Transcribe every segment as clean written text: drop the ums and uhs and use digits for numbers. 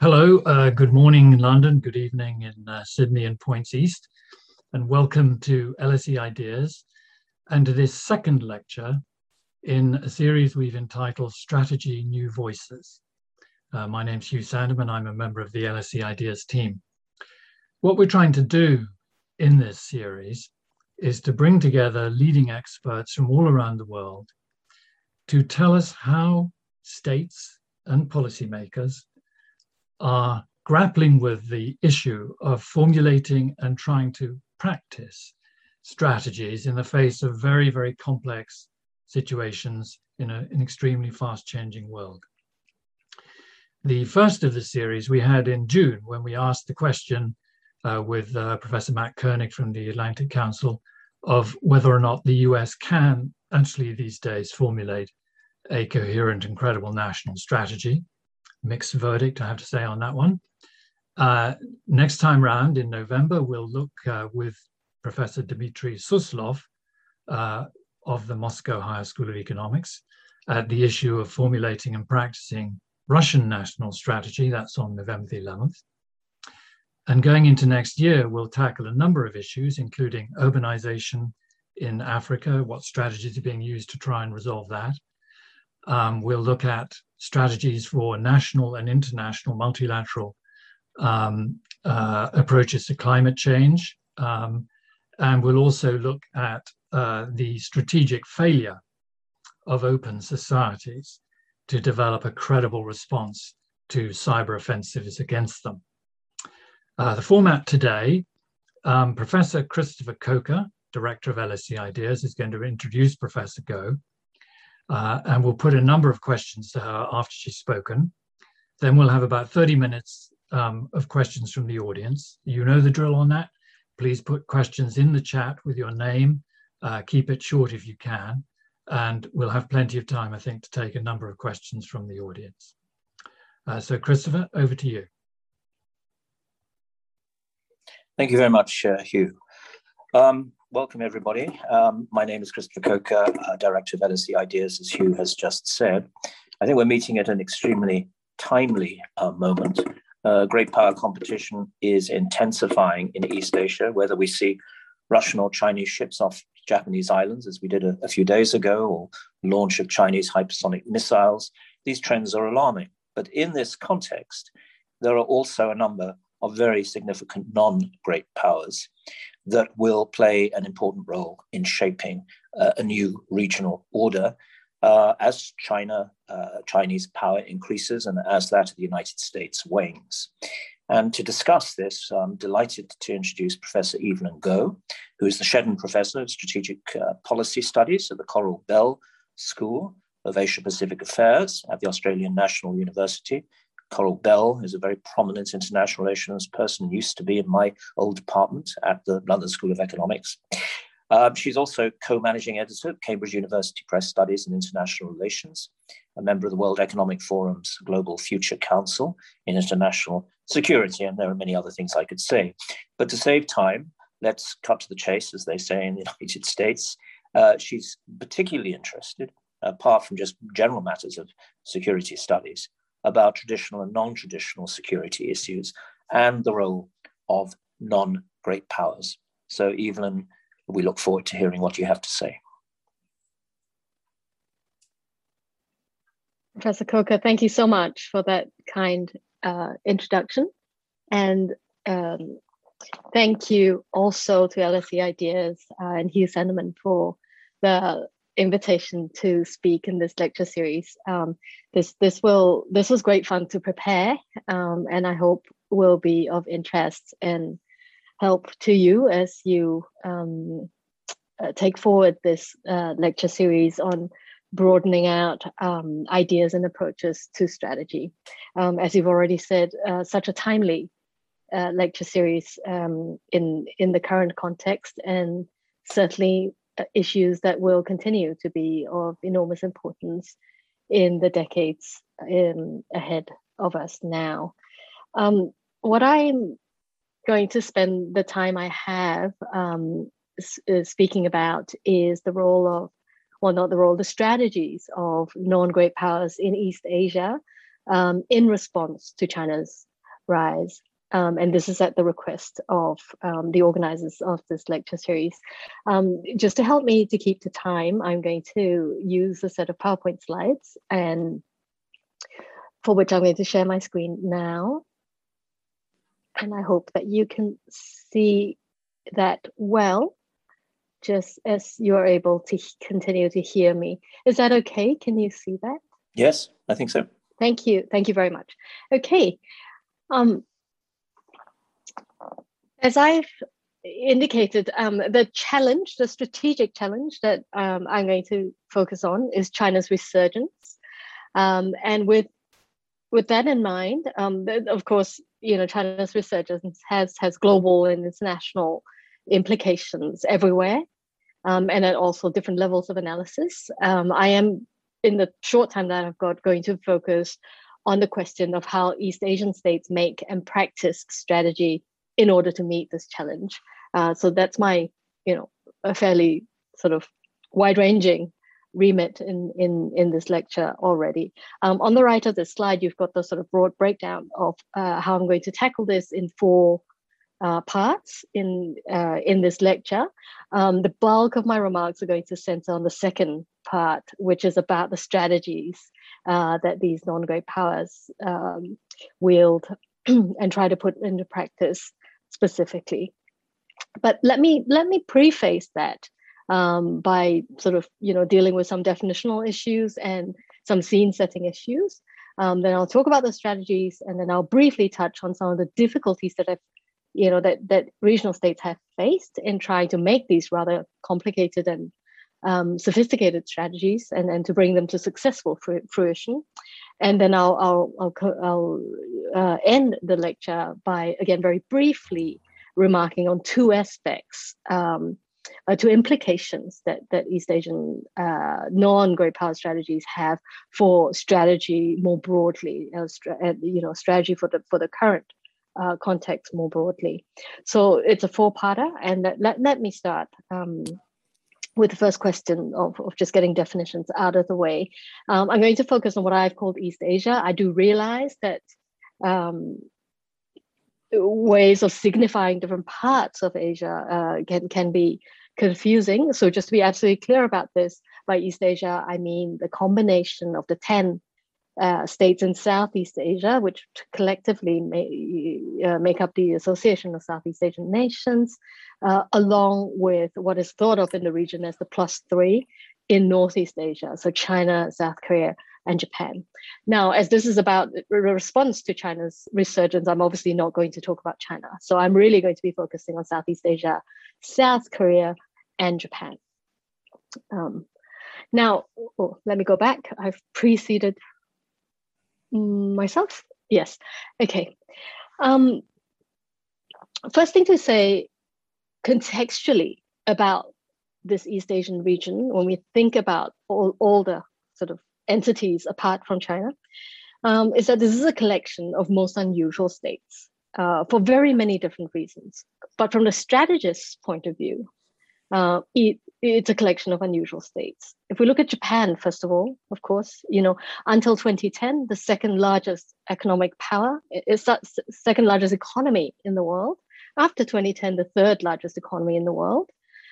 Hello, good morning in London, good evening in Sydney and Points East, and welcome to LSE Ideas and to this second lecture in a series we've entitled Strategy New Voices. My name's Hugh Sandeman, I'm a member of the LSE Ideas team. What we're trying to do in this series is to bring together leading experts from all around the world to tell us how states and policymakers are grappling with the issue of formulating and trying to practice strategies in the face of very, very complex situations in an extremely fast-changing world. The first of the series we had in June when we asked the question with Professor Matt Koenig from the Atlantic Council of whether or not the US can actually these days formulate a coherent and credible national strategy. Mixed verdict, I have to say, on that one. Next time round in November, we'll look with Professor Dmitry Suslov of the Moscow Higher School of Economics at the issue of formulating and practicing Russian national strategy. That's on November the 11th. And going into next year, we'll tackle a number of issues, including urbanization in Africa, what strategies are being used to try and resolve that. We'll look at strategies for national and international multilateral approaches to climate change. And we'll also look at the strategic failure of open societies to develop a credible response to cyber offensives against them. The format today, Professor Christopher Coker, Director of LSE Ideas, is going to introduce Professor Go. And we'll put a number of questions to her after she's spoken. Then we'll have about 30 minutes of questions from the audience. You know the drill on that. Please put questions in the chat with your name. Keep it short if you can. And we'll have plenty of time, I think, to take a number of questions from the audience. So Christopher, over to you. Thank you very much, Hugh. Welcome, everybody. My name is Christopher Coker, Director of LSE Ideas, as Hugh has just said. I think we're meeting at an extremely timely moment. Great power competition is intensifying in East Asia, whether we see Russian or Chinese ships off Japanese islands, as we did a few days ago, or launch of Chinese hypersonic missiles. These trends are alarming. But in this context, there are also a number of very significant non-great powers that will play an important role in shaping a new regional order as Chinese power increases and as that of the United States wanes. And to discuss this, I'm delighted to introduce Professor Evelyn Goh, who is the Shedden Professor of Strategic Policy Studies at the Coral Bell School of Asia-Pacific Affairs at the Australian National University. Coral Bell is a very prominent international relations person, used to be in my old department at the London School of Economics. She's also co-managing editor of Cambridge University Press Studies and International Relations, a member of the World Economic Forum's Global Future Council in International Security, and there are many other things I could say. But to save time, let's cut to the chase, as they say in the United States. She's particularly interested, apart from just general matters of security studies, about traditional and non-traditional security issues and the role of non-great powers. So Evelyn, we look forward to hearing what you have to say. Professor Coker, thank you so much for that kind introduction. And thank you also to LSE Ideas and Hugh Sandeman for the invitation to speak in this lecture series. This was great fun to prepare, and I hope will be of interest and help to you as you take forward this lecture series on broadening out ideas and approaches to strategy. As you've already said, such a timely lecture series in the current context, and certainly issues that will continue to be of enormous importance in the decades ahead of us now. What I'm going to spend the time I have speaking about is the role of, well, not the role, the strategies of non-great powers in East Asia in response to China's rise. And this is at the request of the organizers of this lecture series. Just to help me to keep to time, I'm going to use a set of PowerPoint slides, and for which I'm going to share my screen now. And I hope that you can see that well, just as you're able to continue to hear me. Is that okay? Can you see that? Yes, I think so. Thank you. Thank you very much. Okay. As I've indicated, the challenge, the strategic challenge that I'm going to focus on is China's resurgence. And with that in mind, of course, China's resurgence has global and international implications everywhere, and at also different levels of analysis. I am, in the short time that I've got, going to focus on the question of how East Asian states make and practice strategy in order to meet this challenge. So that's my, a fairly sort of wide-ranging remit in this lecture already. On the right of the slide, you've got the sort of broad breakdown of how I'm going to tackle this in 4 parts in this lecture. The bulk of my remarks are going to center on the second part, which is about the strategies that these non-great powers wield and try to put into practice specifically. But let me preface that by sort of dealing with some definitional issues and some scene setting issues. Then I'll talk about the strategies, and then I'll briefly touch on some of the difficulties that that regional states have faced in trying to make these rather complicated and sophisticated strategies, and to bring them to successful fruition. And then I'll end the lecture by, again, very briefly remarking on 2 aspects, 2 implications that East Asian non-great power strategies have for strategy more broadly, strategy for the current context more broadly. So it's a 4-parter, and let me start with the first question of just getting definitions out of the way. I'm going to focus on what I've called East Asia. I do realize that ways of signifying different parts of Asia can be confusing. So just to be absolutely clear about this, by East Asia, I mean the combination of the 10 states in Southeast Asia, which collectively make up the Association of Southeast Asian Nations, along with what is thought of in the region as the +3 in Northeast Asia, so China, South Korea, and Japan. Now, as this is about a response to China's resurgence, I'm obviously not going to talk about China. So I'm really going to be focusing on Southeast Asia, South Korea, and Japan. Now, let me go back. I've preceded myself. Yes. Okay. First thing to say contextually about this East Asian region, when we think about all the sort of entities apart from China, is that this is a collection of most unusual states for very many different reasons. But from the strategist's point of view, it's a collection of unusual states. If we look at Japan, first of all, of course, until 2010, the second largest economic power, it's the second largest economy in the world. After 2010, the third largest economy in the world.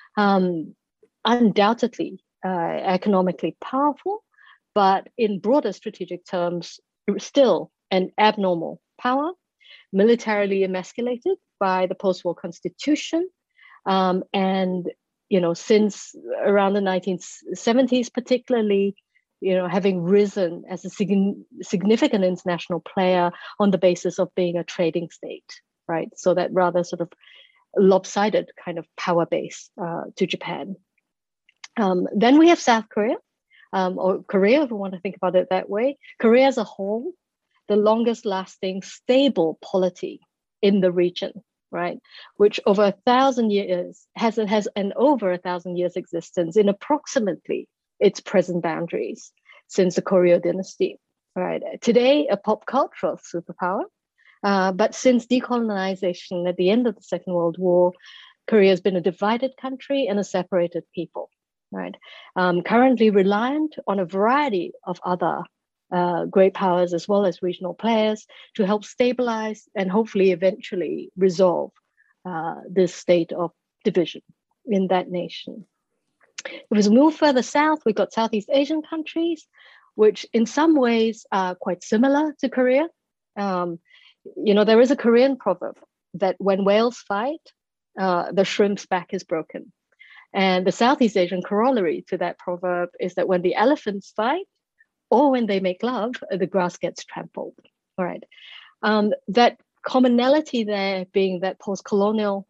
Undoubtedly economically powerful, but in broader strategic terms, still an abnormal power, militarily emasculated by the post-war constitution, and since around the 1970s, particularly, having risen as a significant international player on the basis of being a trading state, right? So that rather sort of lopsided kind of power base to Japan. Then we have South Korea, or Korea, if we want to think about it that way. Korea as a whole, the longest lasting stable polity in the region, right? Which over 1,000 years has an over 1,000 years existence in approximately its present boundaries since the Koryo dynasty, right? Today, a pop cultural superpower, but since decolonization at the end of the Second World War, Korea has been a divided country and a separated people, right? Currently reliant on a variety of other great powers as well as regional players to help stabilize and hopefully eventually resolve this state of division in that nation. If we move further south, we've got Southeast Asian countries, which in some ways are quite similar to Korea. There is a Korean proverb that when whales fight, the shrimp's back is broken. And the Southeast Asian corollary to that proverb is that when the elephants fight or when they make love, the grass gets trampled. All right. That commonality there being that post-colonial,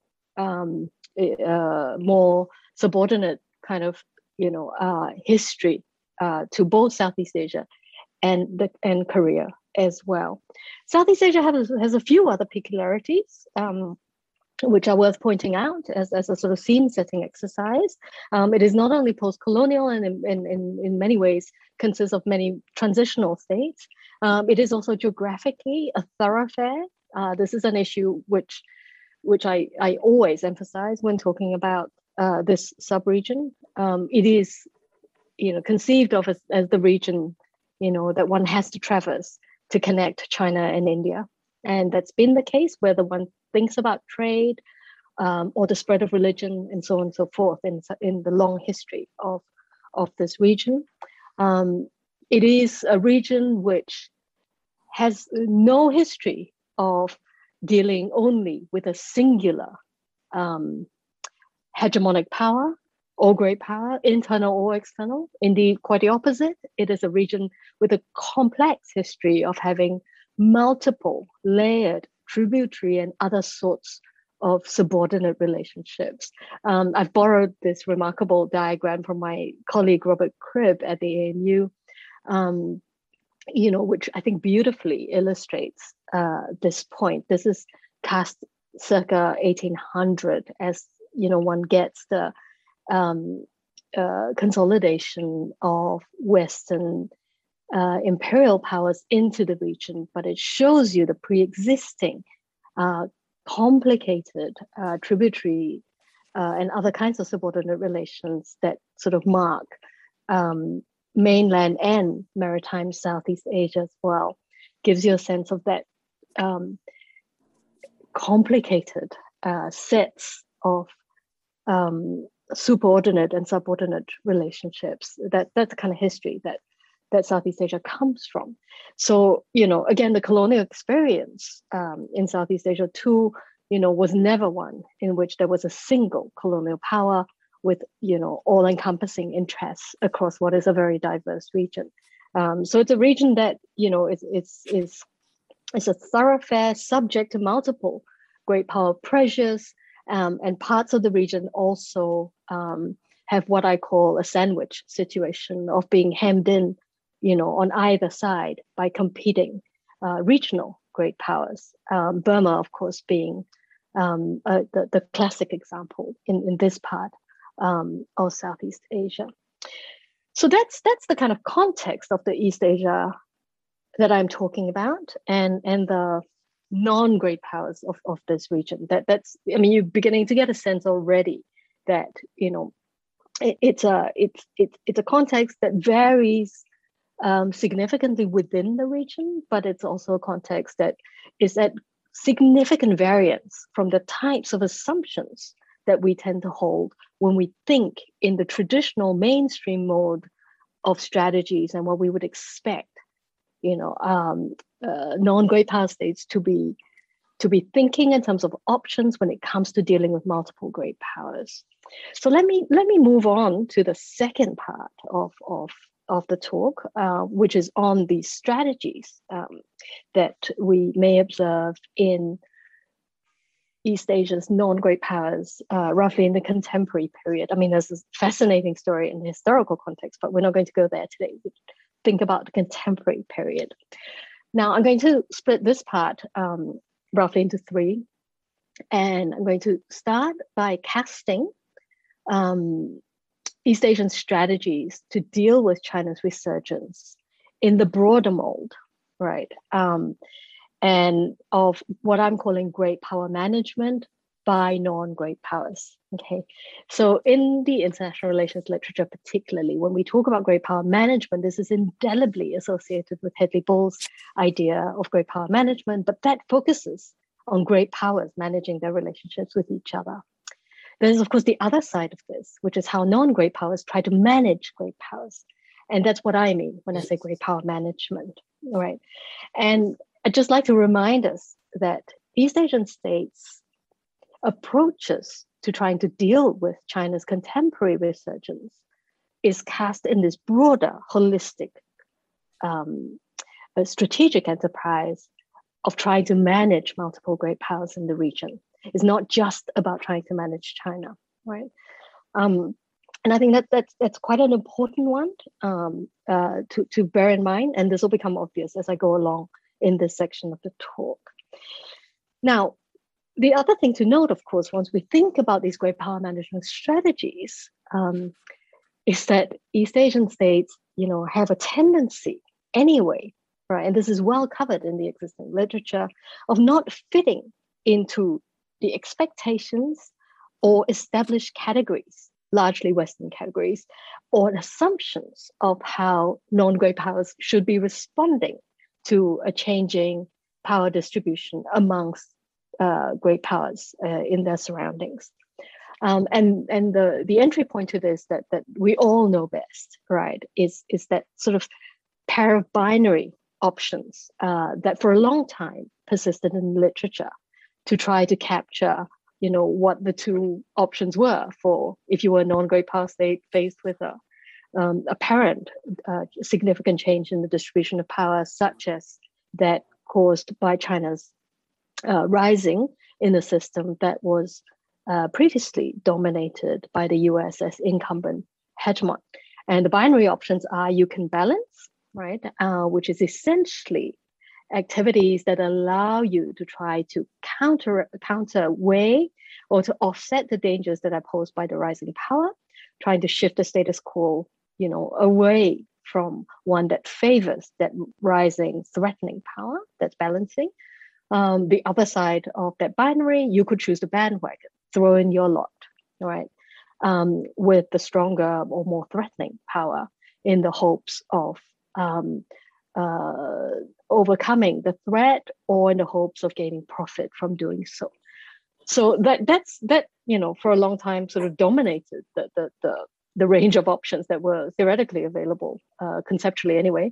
more subordinate kind of, history to both Southeast Asia and Korea as well. Southeast Asia has a few other peculiarities, which are worth pointing out as a sort of scene-setting exercise. It is not only post-colonial and in many ways consists of many transitional states. It is also geographically a thoroughfare. This is an issue which I always emphasize when talking about this sub-region. It is, conceived of as the region, that one has to traverse to connect China and India. And that's been the case whether one thinks about trade or the spread of religion and so on and so forth in the long history of this region. It is a region which has no history of dealing only with a singular hegemonic power or great power, internal or external. Indeed, quite the opposite. It is a region with a complex history of having multiple layered tributary and other sorts of subordinate relationships. I've borrowed this remarkable diagram from my colleague Robert Cribb at the ANU, which I think beautifully illustrates this point. This is cast circa 1800 as one gets the consolidation of Western imperial powers into the region, but it shows you the pre-existing complicated tributary and other kinds of subordinate relations that sort of mark mainland and maritime Southeast Asia as well. Gives you a sense of that complicated sets of superordinate and subordinate relationships. That's the kind of history that Southeast Asia comes from. So, again, the colonial experience in Southeast Asia too, was never one in which there was a single colonial power with, all-encompassing interests across what is a very diverse region. So it's a region that, is a thoroughfare subject to multiple great power pressures, and parts of the region also have what I call a sandwich situation of being hemmed in, on either side by competing regional great powers. Burma, of course, being the classic example in this part of Southeast Asia. So that's the kind of context of the East Asia that I'm talking about, and the non-great powers of this region. That's you're beginning to get a sense already that it's a context that varies significantly within the region, but it's also a context that is at significant variance from the types of assumptions that we tend to hold when we think in the traditional mainstream mode of strategies and what we would expect non-great power states to be thinking in terms of options when it comes to dealing with multiple great powers. So let me move on to the second part of the talk, which is on these strategies that we may observe in East Asia's non-great powers, roughly in the contemporary period. There's this fascinating story in the historical context, but we're not going to go there today. We think about the contemporary period. Now, I'm going to split this part roughly into three, and I'm going to start by casting East Asian strategies to deal with China's resurgence in the broader mold, right? And of what I'm calling great power management, by non-great powers. Okay, so in the international relations literature, particularly when we talk about great power management, this is indelibly associated with Hedley Bull's idea of great power management, but that focuses on great powers managing their relationships with each other. There's, of course, the other side of this, which is how non-great powers try to manage great powers. And that's what I mean when I say great power management, right? And I'd just like to remind us that East Asian states' approaches to trying to deal with China's contemporary resurgence is cast in this broader, holistic, strategic enterprise of trying to manage multiple great powers in the region. It's not just about trying to manage China, right? And I think that's quite an important one to bear in mind, and this will become obvious as I go along in this section of the talk. Now, the other thing to note, of course, once we think about these great power management strategies, is that East Asian states, have a tendency anyway, right? And this is well covered in the existing literature, of not fitting into the expectations or established categories, largely Western categories, or assumptions of how non-great powers should be responding to a changing power distribution amongst great powers in their surroundings. And the entry point to this that we all know best, right, is that sort of pair of binary options that for a long time persisted in literature to try to capture, what the two options were for if you were a non-great power state faced with a apparent significant change in the distribution of power, such as that caused by China's rising in a system that was previously dominated by the US as incumbent hegemon. And the binary options are you can balance, right, which is essentially activities that allow you to try to counterweigh or to offset the dangers that are posed by the rising power, trying to shift the status quo, away from one that favors that rising threatening power that's balancing. The other side of that binary, you could choose the bandwagon, throw in your lot, right, with the stronger or more threatening power in the hopes of overcoming the threat or in the hopes of gaining profit from doing so. So that's for a long time sort of dominated the range of options that were theoretically available, conceptually anyway,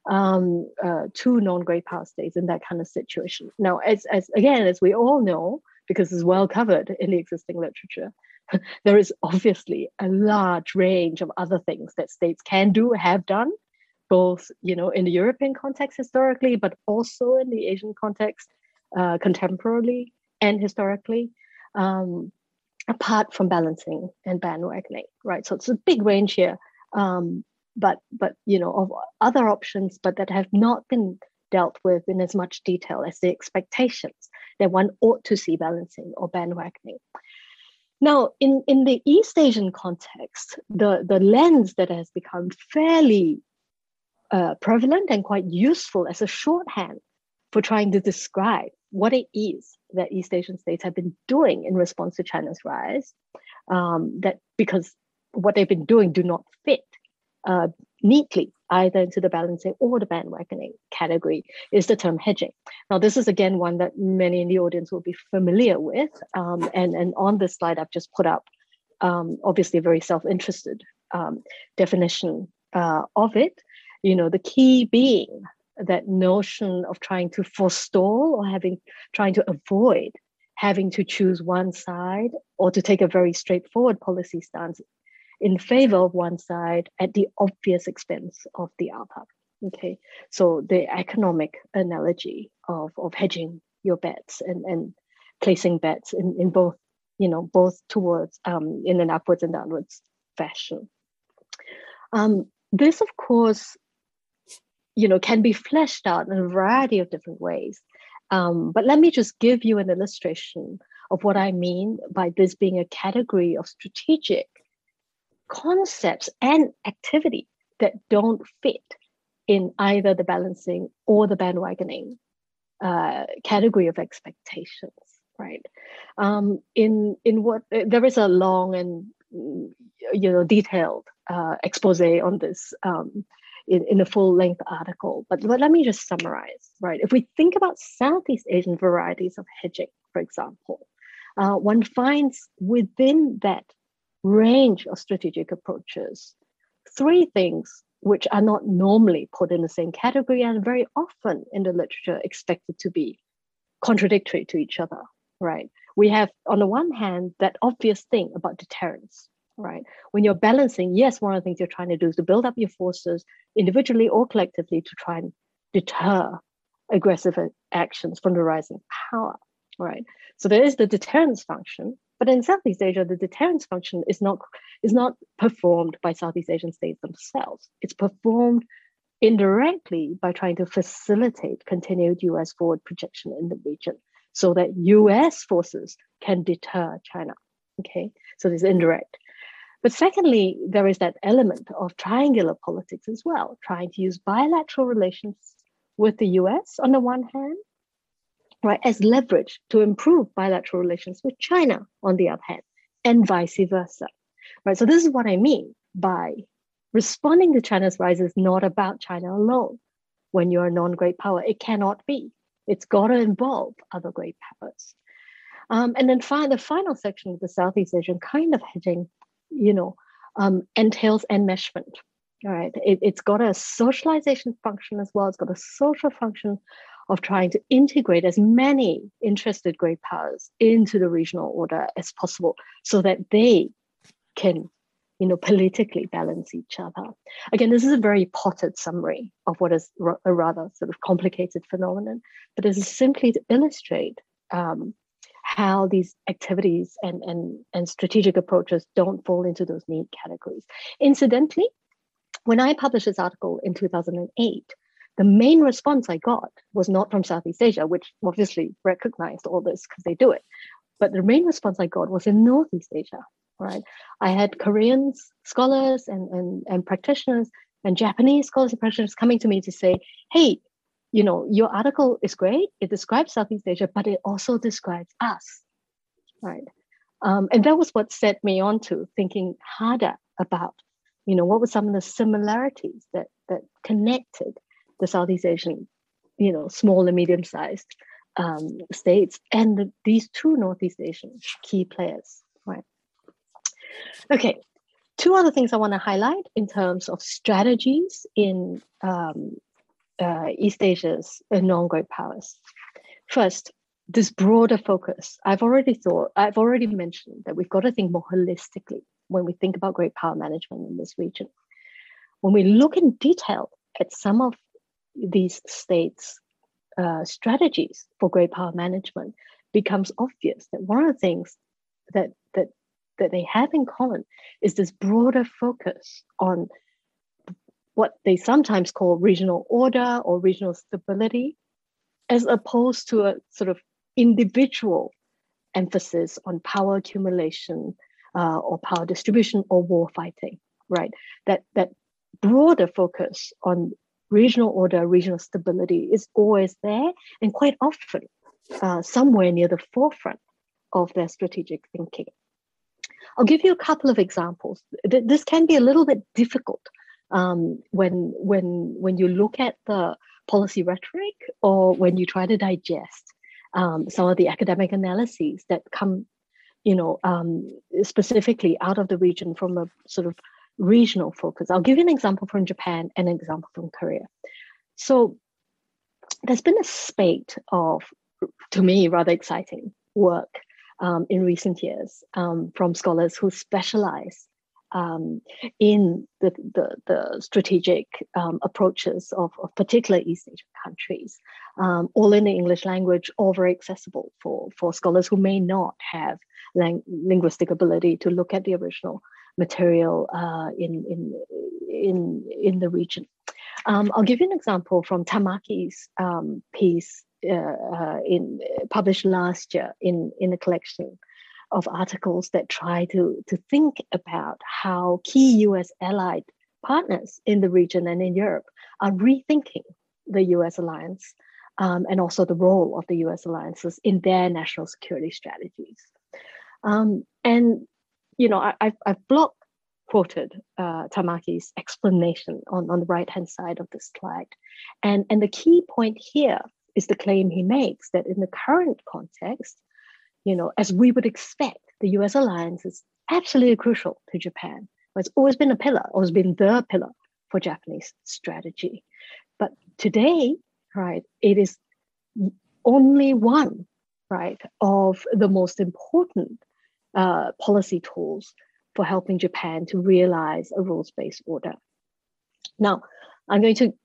to non-great power states in that kind of situation. Now, as we all know, because it's well covered in the existing literature, there is obviously a large range of other things that states can do, have done, both in the European context historically, but also in the Asian context contemporarily and historically, apart from balancing and bandwagoning, right? So it's a big range here, but of other options, but that have not been dealt with in as much detail as the expectations that one ought to see balancing or bandwagoning. Now, in the East Asian context, the lens that has become fairly prevalent and quite useful as a shorthand for trying to describe what it is that East Asian states have been doing in response to China's rise, that because what they've been doing do not fit neatly either into the balancing or the bandwagoning category, is the term hedging. Now, this is again one that many in the audience will be familiar with, and on this slide I've just put up obviously a very self-interested definition of it. The key being that notion of trying to forestall or trying to avoid having to choose one side or to take a very straightforward policy stance in favor of one side at the obvious expense of the other. Okay, so the economic analogy of hedging your bets and placing bets in both, both towards in an upwards and downwards fashion. This, of course, can be fleshed out in a variety of different ways. But let me just give you an illustration of what I mean by this being a category of strategic concepts and activity that don't fit in either the balancing or the bandwagoning category of expectations. right? In what there is a long and detailed expose on this in a full-length article, but let me just summarize, right? If we think about Southeast Asian varieties of hedging, for example, one finds within that range of strategic approaches three things which are not normally put in the same category and very often in the literature expected to be contradictory to each other, right? We have, on the one hand, that obvious thing about deterrence, right? When you're balancing, yes, one of the things you're trying to do is to build up your forces individually or collectively to try and deter aggressive actions from the rising power, right? So there is the deterrence function, but in Southeast Asia, the deterrence function is not performed by Southeast Asian states themselves. It's performed indirectly by trying to facilitate continued US forward projection in the region so that US forces can deter China, okay? So this is indirect. But secondly, there is that element of triangular politics as well, trying to use bilateral relations with the US on the one hand, right, as leverage to improve bilateral relations with China on the other hand, and vice versa, right? So this is what I mean by responding to China's rise is not about China alone. When you're a non-great power, it cannot be. It's got to involve other great powers. And then the final section of the Southeast Asian kind of hedging, entails enmeshment. All right, it's got a socialization function as well. It's got a social function of trying to integrate as many interested great powers into the regional order as possible so that they can politically balance each other. Again, this is a very potted summary of what is a rather sort of complicated phenomenon, but this is simply to illustrate how these activities and strategic approaches don't fall into those neat categories. Incidentally, when I published this article in 2008, the main response I got was not from Southeast Asia, which obviously recognized all this because they do it, but the main response I got was in Northeast Asia. Right, I had Korean scholars and practitioners and Japanese scholars and practitioners coming to me to say, hey, your article is great. It describes Southeast Asia, but it also describes us, right? And that was what set me on to thinking harder about, what were some of the similarities that connected the Southeast Asian, small and medium-sized states and these two Northeast Asian key players, right? Okay, two other things I want to highlight in terms of strategies in East Asia's non-great powers. First, this broader focus. I've already mentioned that we've got to think more holistically when we think about great power management in this region. When we look in detail at some of these states' strategies for great power management, becomes obvious that one of the things that they have in common is this broader focus on what they sometimes call regional order or regional stability, as opposed to a sort of individual emphasis on power accumulation or power distribution or war fighting, right? That broader focus on regional order, regional stability is always there and quite often somewhere near the forefront of their strategic thinking. I'll give you a couple of examples. This can be a little bit difficult when you look at the policy rhetoric or when you try to digest some of the academic analyses that come, specifically out of the region from a sort of regional focus. I'll give you an example from Japan and an example from Korea. So there's been a spate of, to me, rather exciting work in recent years from scholars who specialize in the strategic approaches of particular East Asian countries, all in the English language, all very accessible for scholars who may not have linguistic ability to look at the original material in the region. I'll give you an example from Tamaki's piece published last year in a collection of articles that try to think about how key US allied partners in the region and in Europe are rethinking the US alliance and also the role of the US alliances in their national security strategies. And, you know, I've block quoted Tamaki's explanation on the right-hand side of the slide. And the key point here is the claim he makes that in the current context, you know, as we would expect, the US alliance is absolutely crucial to Japan. It's always been a pillar, always been the pillar for Japanese strategy. But today, right, it is only one, right, of the most important policy tools for helping Japan to realize a rules-based order. Now, I'm going to,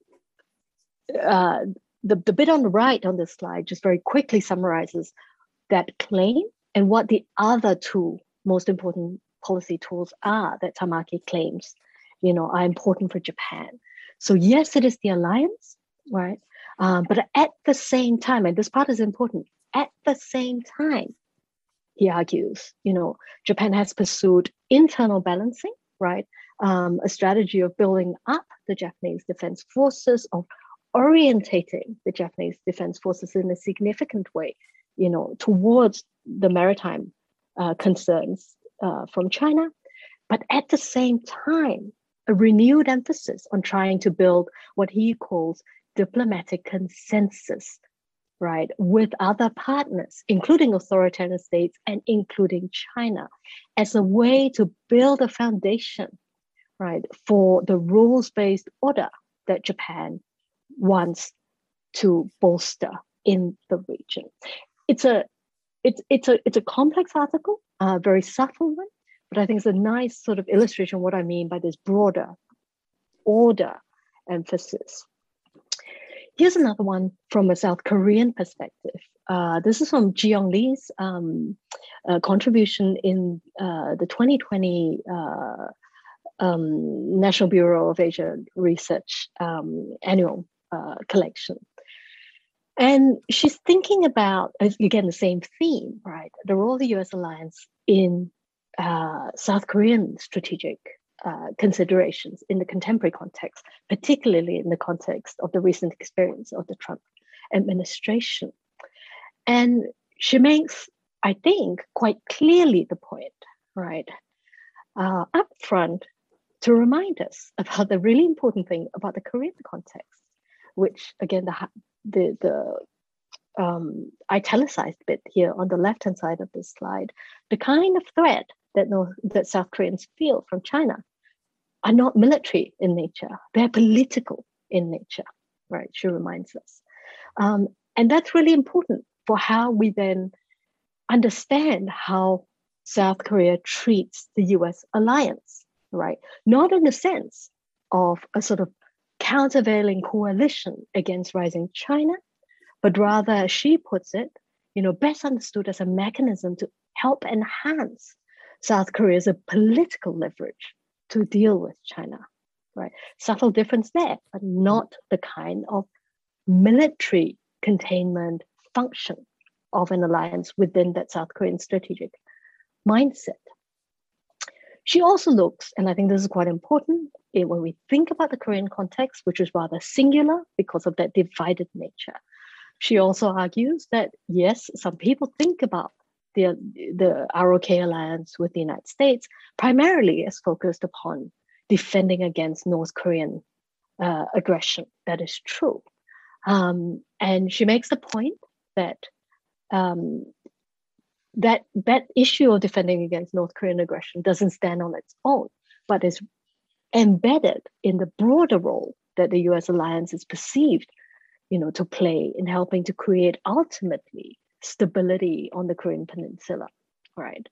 the bit on the right on this slide just very quickly summarizes that claim and what the other two most important policy tools are that Tamaki claims, you know, are important for Japan. So yes, it is the alliance, right? But at the same time, and this part is important, at the same time, he argues, you know, Japan has pursued internal balancing, right? A strategy of building up the Japanese defense forces, of orientating the Japanese defense forces in a significant way, you know, towards the maritime concerns from China. But at the same time, a renewed emphasis on trying to build what he calls diplomatic consensus, right, with other partners, including authoritarian states and including China, as a way to build a foundation, right, for the rules-based order that Japan wants to bolster in the region. It's a complex article, a very subtle one, but I think it's a nice sort of illustration of what I mean by this broader order emphasis. Here's another one from a South Korean perspective. This is from Ji-Young Lee's contribution in the 2020 National Bureau of Asia Research annual collection. And she's thinking about, again, the same theme, right? The role of the US alliance in South Korean strategic considerations in the contemporary context, particularly in the context of the recent experience of the Trump administration. And she makes, I think, quite clearly the point, right, up front to remind us about the really important thing about the Korean context, which again, the italicized bit here on the left-hand side of this slide, the kind of threat that South Koreans feel from China are not military in nature, they're political in nature, right? She reminds us. And that's really important for how we then understand how South Korea treats the US alliance, right? Not in the sense of a sort of countervailing coalition against rising China, but rather, as she puts it, you know, best understood as a mechanism to help enhance South Korea's political leverage to deal with China, right? Subtle difference there, but not the kind of military containment function of an alliance within that South Korean strategic mindset. She also looks, and I think this is quite important, when we think about the Korean context, which is rather singular because of that divided nature. She also argues that, yes, some people think about the ROK alliance with the United States primarily as focused upon defending against North Korean aggression. That is true. And she makes the point that that issue of defending against North Korean aggression doesn't stand on its own, but is embedded in the broader role that the US alliance is perceived, you know, to play in helping to create ultimately stability on the Korean Peninsula, right?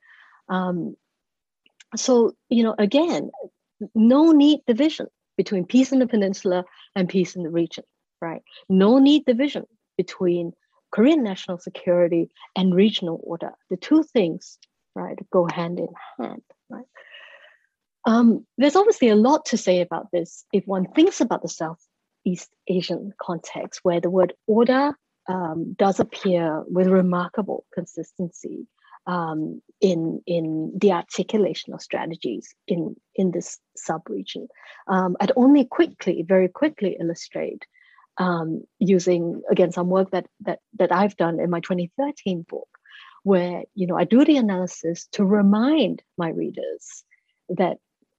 So, you know, again, no need division between peace in the peninsula and peace in the region, right? No need division between Korean national security and regional order. The two things, right, go hand in hand, right? There's obviously a lot to say about this if one thinks about the Southeast Asian context, where the word order does appear with remarkable consistency in the articulation of strategies in this sub-region. I'd only very quickly illustrate using, again, some work that I've done in my 2013 book, where, I do the analysis to remind my readers that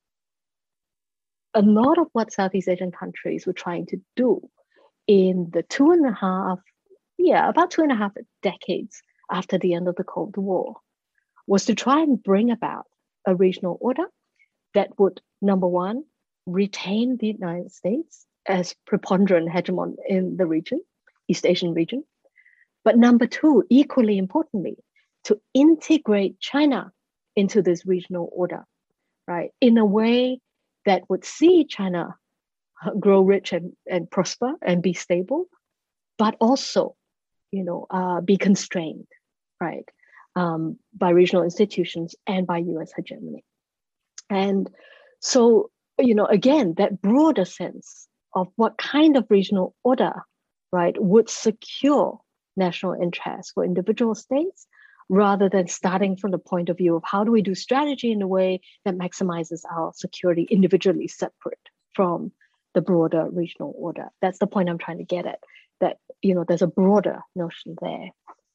a lot of what Southeast Asian countries were trying to do in the about 2.5 decades after the end of the Cold War was to try and bring about a regional order that would, number one, retain the United States as preponderant hegemon in the region, East Asian region. But number two, equally importantly, to integrate China into this regional order, right? In a way that would see China grow rich and prosper and be stable, but also, be constrained, right, by regional institutions and by US hegemony. And so, again, that broader sense of what kind of regional order, right, would secure national interests for individual states, rather than starting from the point of view of how do we do strategy in a way that maximizes our security individually separate from the broader regional order. That's the point I'm trying to get at, that, there's a broader notion there.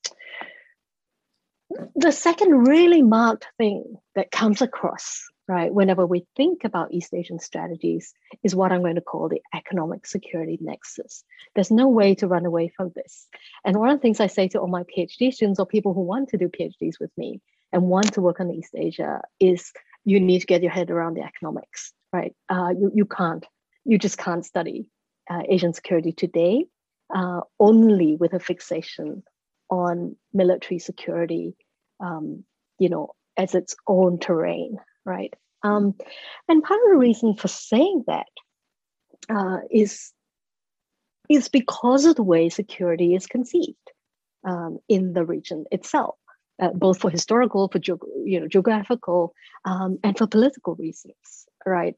The second really marked thing that comes across, right, whenever we think about East Asian strategies is what I'm going to call the economic security nexus. There's no way to run away from this. And one of the things I say to all my PhD students or people who want to do PhDs with me and want to work on East Asia is you need to get your head around the economics, right? You just can't study Asian security today only with a fixation on military security, as its own terrain, right? And part of the reason for saying that is because of the way security is conceived in the region itself, both for historical, for geographical, and for political reasons, right?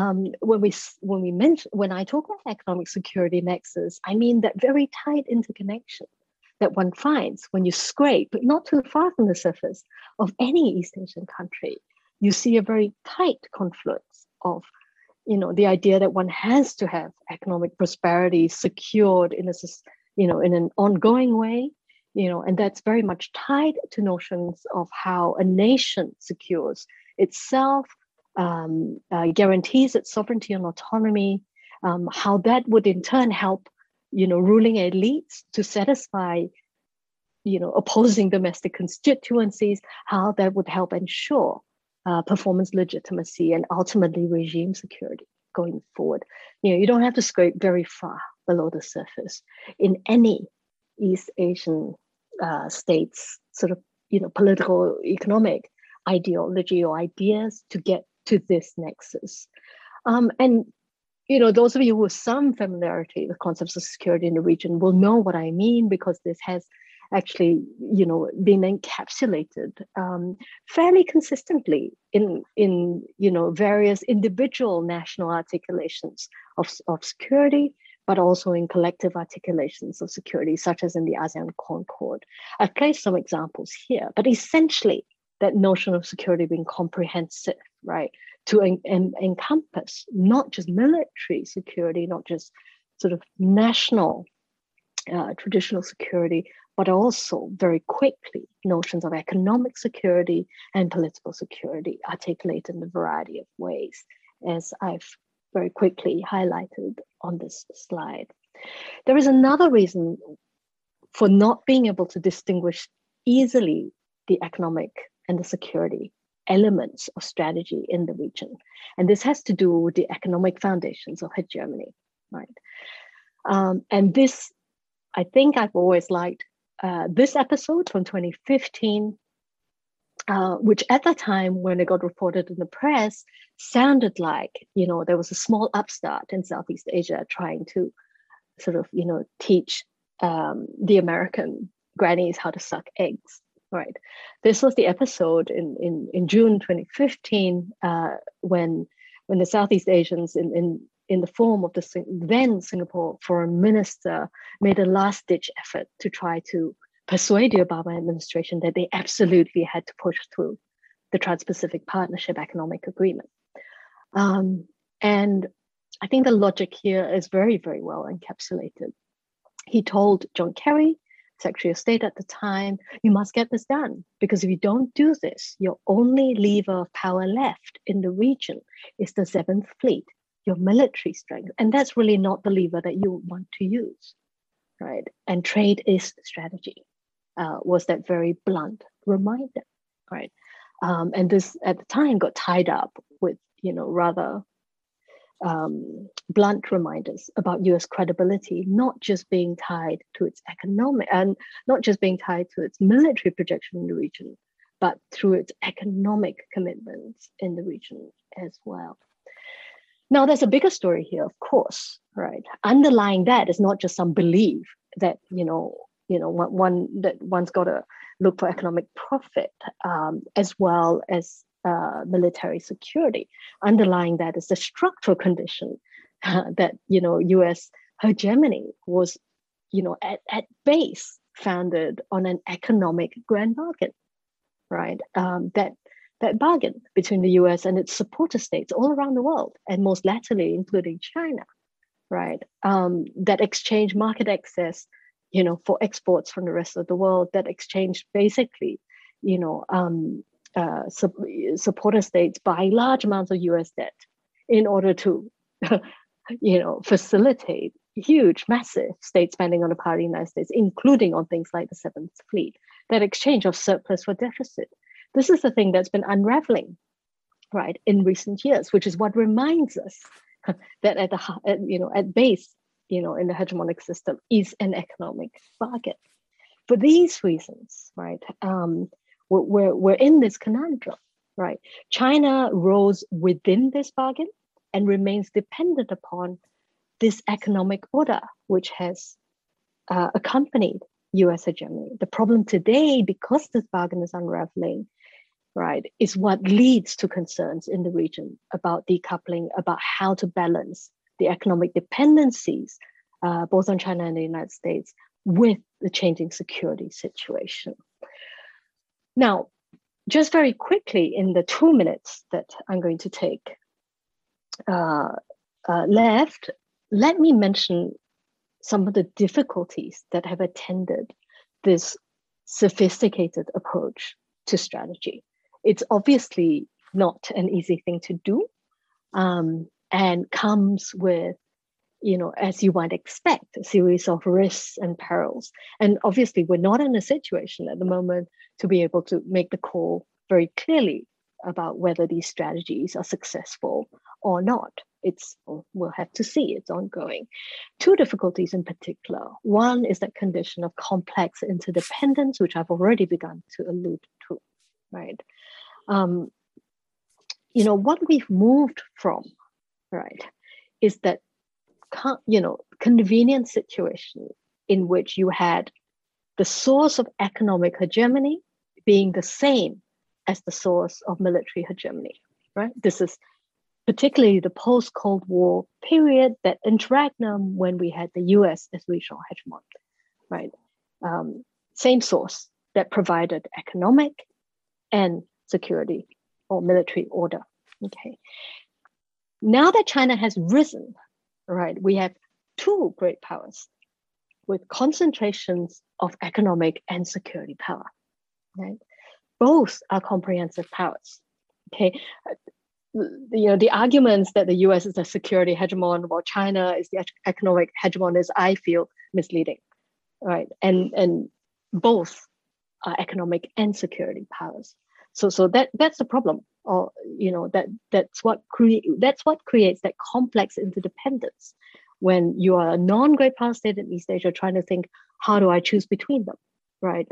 When I talk about economic security nexus, I mean that very tight interconnection that one finds when you scrape, but not too far from the surface, of any East Asian country. You see a very tight confluence of, the idea that one has to have economic prosperity secured in an ongoing way, and that's very much tied to notions of how a nation secures itself, guarantees its sovereignty and autonomy, how that would in turn help ruling elites to satisfy, opposing domestic constituencies, how that would help ensure performance legitimacy and ultimately regime security going forward. You don't have to scrape very far below the surface in any East Asian states sort of, political economic ideology or ideas to get to this nexus. And those of you with some familiarity with concepts of security in the region will know what I mean, because this has actually, been encapsulated fairly consistently in various individual national articulations of security, but also in collective articulations of security, such as in the ASEAN Concord. I've placed some examples here, but essentially that notion of security being comprehensive, right? To encompass not just military security, not just sort of national traditional security, but also very quickly notions of economic security and political security articulated in a variety of ways, as I've very quickly highlighted on this slide. There is another reason for not being able to distinguish easily the economic and the security elements of strategy in the region. And this has to do with the economic foundations of hegemony, right? And this, I think I've always liked this episode from 2015, which at the time when it got reported in the press, sounded like, there was a small upstart in Southeast Asia trying to sort of, teach the American grannies how to suck eggs. Right. This was the episode in June 2015 when the Southeast Asians in the form of the then Singapore foreign minister made a last-ditch effort to try to persuade the Obama administration that they absolutely had to push through the Trans-Pacific Partnership Economic Agreement. And I think the logic here is very, very well encapsulated. He told John Kerry, Secretary of State at the time, you must get this done, because if you don't do this, your only lever of power left in the region is the Seventh Fleet, your military strength. And that's really not the lever that you want to use, right? And trade is strategy, was that very blunt reminder, right? And this at the time got tied up with, rather blunt reminders about US credibility, not just being tied to its economic and not just being tied to its military projection in the region, but through its economic commitments in the region as well. Now, there's a bigger story here, of course, right? Underlying that is not just some belief that, one's got to look for economic profit, as well as military security. Underlying that is the structural condition that U.S. hegemony was, at base founded on an economic grand bargain, right? That bargain between the U.S. and its supporter states all around the world, and most latterly including China, right? That exchange market access, for exports from the rest of the world. That exchange basically, supporter states buy large amounts of US debt in order to, facilitate huge, massive state spending on the part of the United States, including on things like the Seventh Fleet. That exchange of surplus for deficit. This is the thing that's been unraveling, right, in recent years, which is what reminds us that at base, in the hegemonic system is an economic bargain. For these reasons, right, we're in this conundrum, right? China rose within this bargain and remains dependent upon this economic order, which has accompanied US hegemony. The problem today, because this bargain is unraveling, right, is what leads to concerns in the region about decoupling, about how to balance the economic dependencies, both on China and the United States, with the changing security situation. Now, just very quickly, in the 2 minutes that I'm going to take left, let me mention some of the difficulties that have attended this sophisticated approach to strategy. It's obviously not an easy thing to do, and comes with, as you might expect, a series of risks and perils. And obviously, we're not in a situation at the moment to be able to make the call very clearly about whether these strategies are successful or not. We'll have to see, it's ongoing. Two difficulties in particular. One is that condition of complex interdependence, which I've already begun to allude to, right? What we've moved from, right, is that convenient situation in which you had the source of economic hegemony being the same as the source of military hegemony, right? This is particularly the post-Cold War period, that interregnum when we had the US as regional hegemon, right? Same source that provided economic and security or military order, okay? Now that China has risen, right, we have two great powers with concentrations of economic and security power, right? Both are comprehensive powers, okay? The arguments that the US is a security hegemon while China is the economic hegemon is, I feel, misleading, right? And both are economic and security powers. So that's the problem, or that's what creates that complex interdependence when you are a non-great power state in East Asia trying to think, how do I choose between them, right?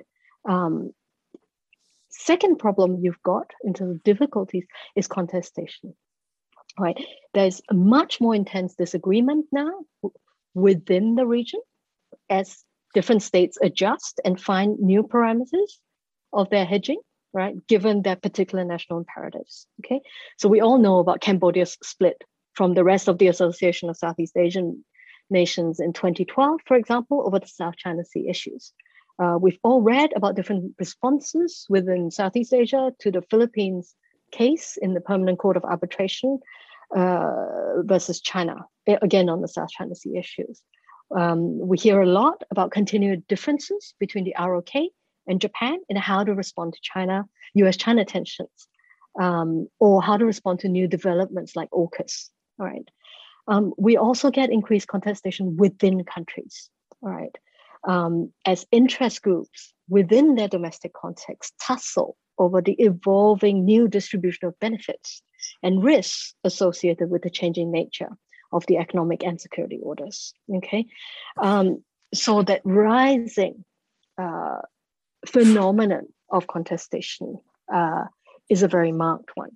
Second problem you've got in terms of difficulties is contestation, right? There's a much more intense disagreement now within the region as different states adjust and find new parameters of their hedging, right? Given their particular national imperatives, okay? So we all know about Cambodia's split from the rest of the Association of Southeast Asian Nations in 2012, for example, over the South China Sea issues. We've all read about different responses within Southeast Asia to the Philippines case in the Permanent Court of Arbitration versus China again, on the South China Sea issues. We hear a lot about continued differences between the ROK and Japan in how to respond to China, US-China tensions, or how to respond to new developments like AUKUS. All right. We also get increased contestation within countries. All right. As interest groups within their domestic context tussle over the evolving new distribution of benefits and risks associated with the changing nature of the economic and security orders. Okay, so that rising phenomenon of contestation is a very marked one.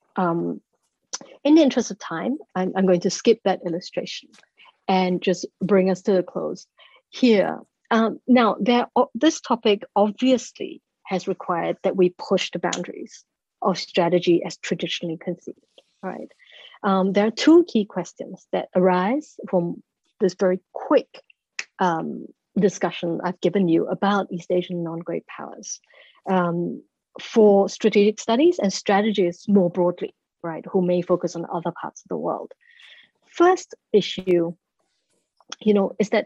In the interest of time, I'm going to skip that illustration and just bring us to a close here. Now, this topic obviously has required that we push the boundaries of strategy as traditionally conceived. All right. There are two key questions that arise from this very quick discussion I've given you about East Asian non-great powers for strategic studies and strategists more broadly, right, who may focus on other parts of the world. First issue, is that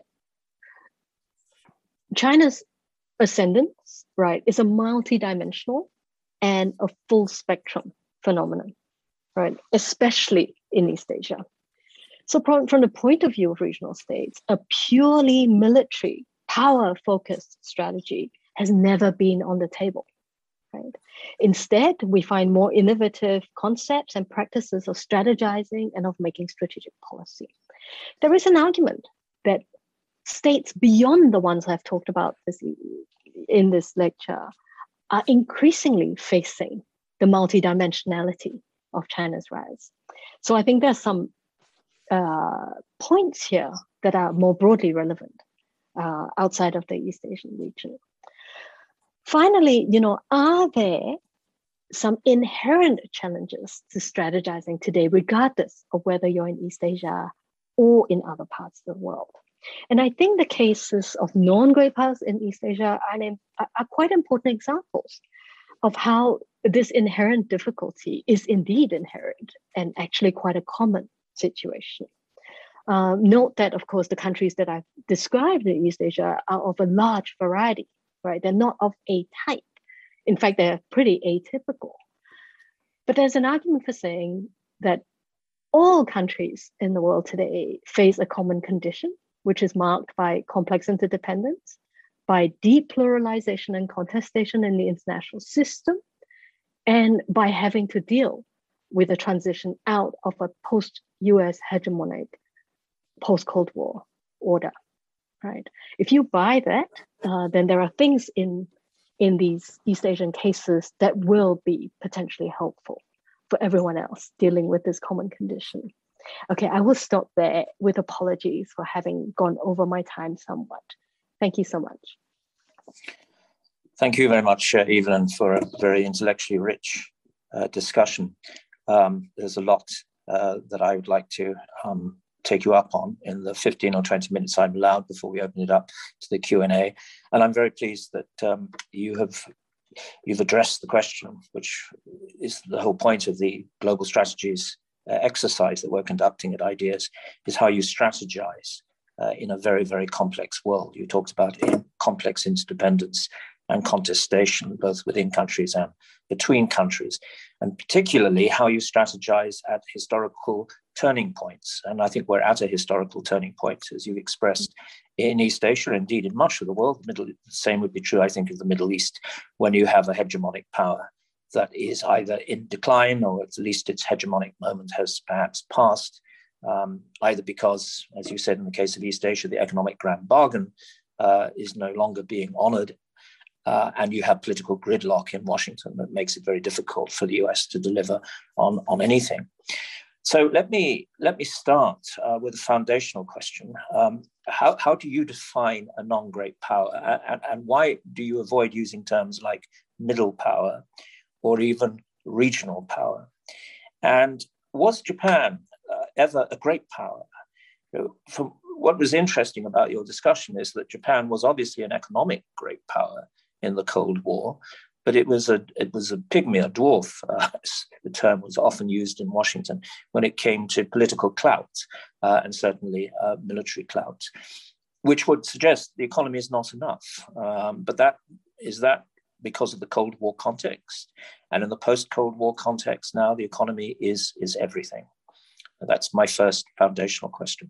China's ascendance, right, is a multidimensional and a full spectrum phenomenon, right, especially in East Asia. So from the point of view of regional states, a purely military, power-focused strategy has never been on the table, right? Instead, we find more innovative concepts and practices of strategizing and of making strategic policy. There is an argument that states beyond the ones I've talked about in this lecture are increasingly facing the multidimensionality of China's rise. So I think there's some points here that are more broadly relevant outside of the East Asian region. Finally, are there some inherent challenges to strategizing today, regardless of whether you're in East Asia or in other parts of the world? And I think the cases of non-great powers in East Asia are quite important examples of how this inherent difficulty is indeed inherent and actually quite a common situation. Note that, of course, the countries that I've described in East Asia are of a large variety, right? They're not of a type. In fact, they're pretty atypical. But there's an argument for saying that all countries in the world today face a common condition, which is marked by complex interdependence, by depluralization and contestation in the international system, and by having to deal with a transition out of a post-US hegemonic, post-Cold War order, right? If you buy that, then there are things in these East Asian cases that will be potentially helpful for everyone else dealing with this common condition. Okay, I will stop there with apologies for having gone over my time somewhat. Thank you so much. Thank you very much, Evelyn, for a very intellectually rich discussion. There's a lot that I would like to take you up on in the 15 or 20 minutes I'm allowed before we open it up to the Q&A. And I'm very pleased that you've addressed the question, which is the whole point of the global strategies exercise that we're conducting at Ideas, is how you strategize in a very, very complex world. You talked about complex interdependence and contestation, both within countries and between countries, and particularly how you strategize at historical turning points. And I think we're at a historical turning point, as you expressed, in East Asia, indeed in much of the world. The same would be true, I think, of the Middle East, when you have a hegemonic power that is either in decline, or at least its hegemonic moment has perhaps passed, either because, as you said in the case of East Asia, the economic grand bargain is no longer being honored, and you have political gridlock in Washington that makes it very difficult for the US to deliver on anything. So let me start with a foundational question. How do you define a non-great power, and why do you avoid using terms like middle power or even regional power? And was Japan ever a great power? From what was interesting about your discussion is that Japan was obviously an economic great power in the Cold War, but it was a pygmy, a dwarf. The term was often used in Washington when it came to political clout and certainly military clout, which would suggest the economy is not enough. But that because of the Cold War context, and in the post-Cold War context now, the economy is everything. That's my first foundational question.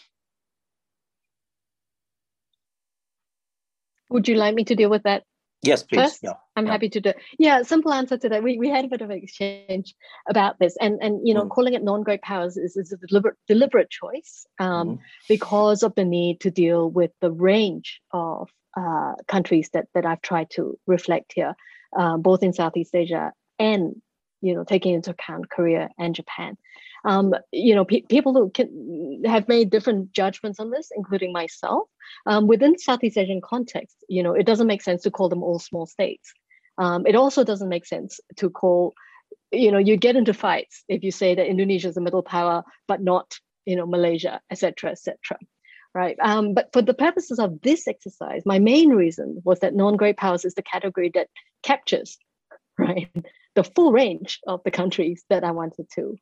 Would you like me to deal with that? Yes, please. First, yeah. I'm happy to do. Yeah, simple answer to that. We had a bit of an exchange about this, and calling it non-great powers is a deliberate choice because of the need to deal with the range of countries that I've tried to reflect here, both in Southeast Asia and taking into account Korea and Japan. People who have made different judgments on this, including myself. Within Southeast Asian context, it doesn't make sense to call them all small states. It also doesn't make sense to call, you get into fights if you say that Indonesia is a middle power, but not, Malaysia, et cetera, right? But for the purposes of this exercise, my main reason was that non-great powers is the category that captures, right, the full range of the countries that I wanted to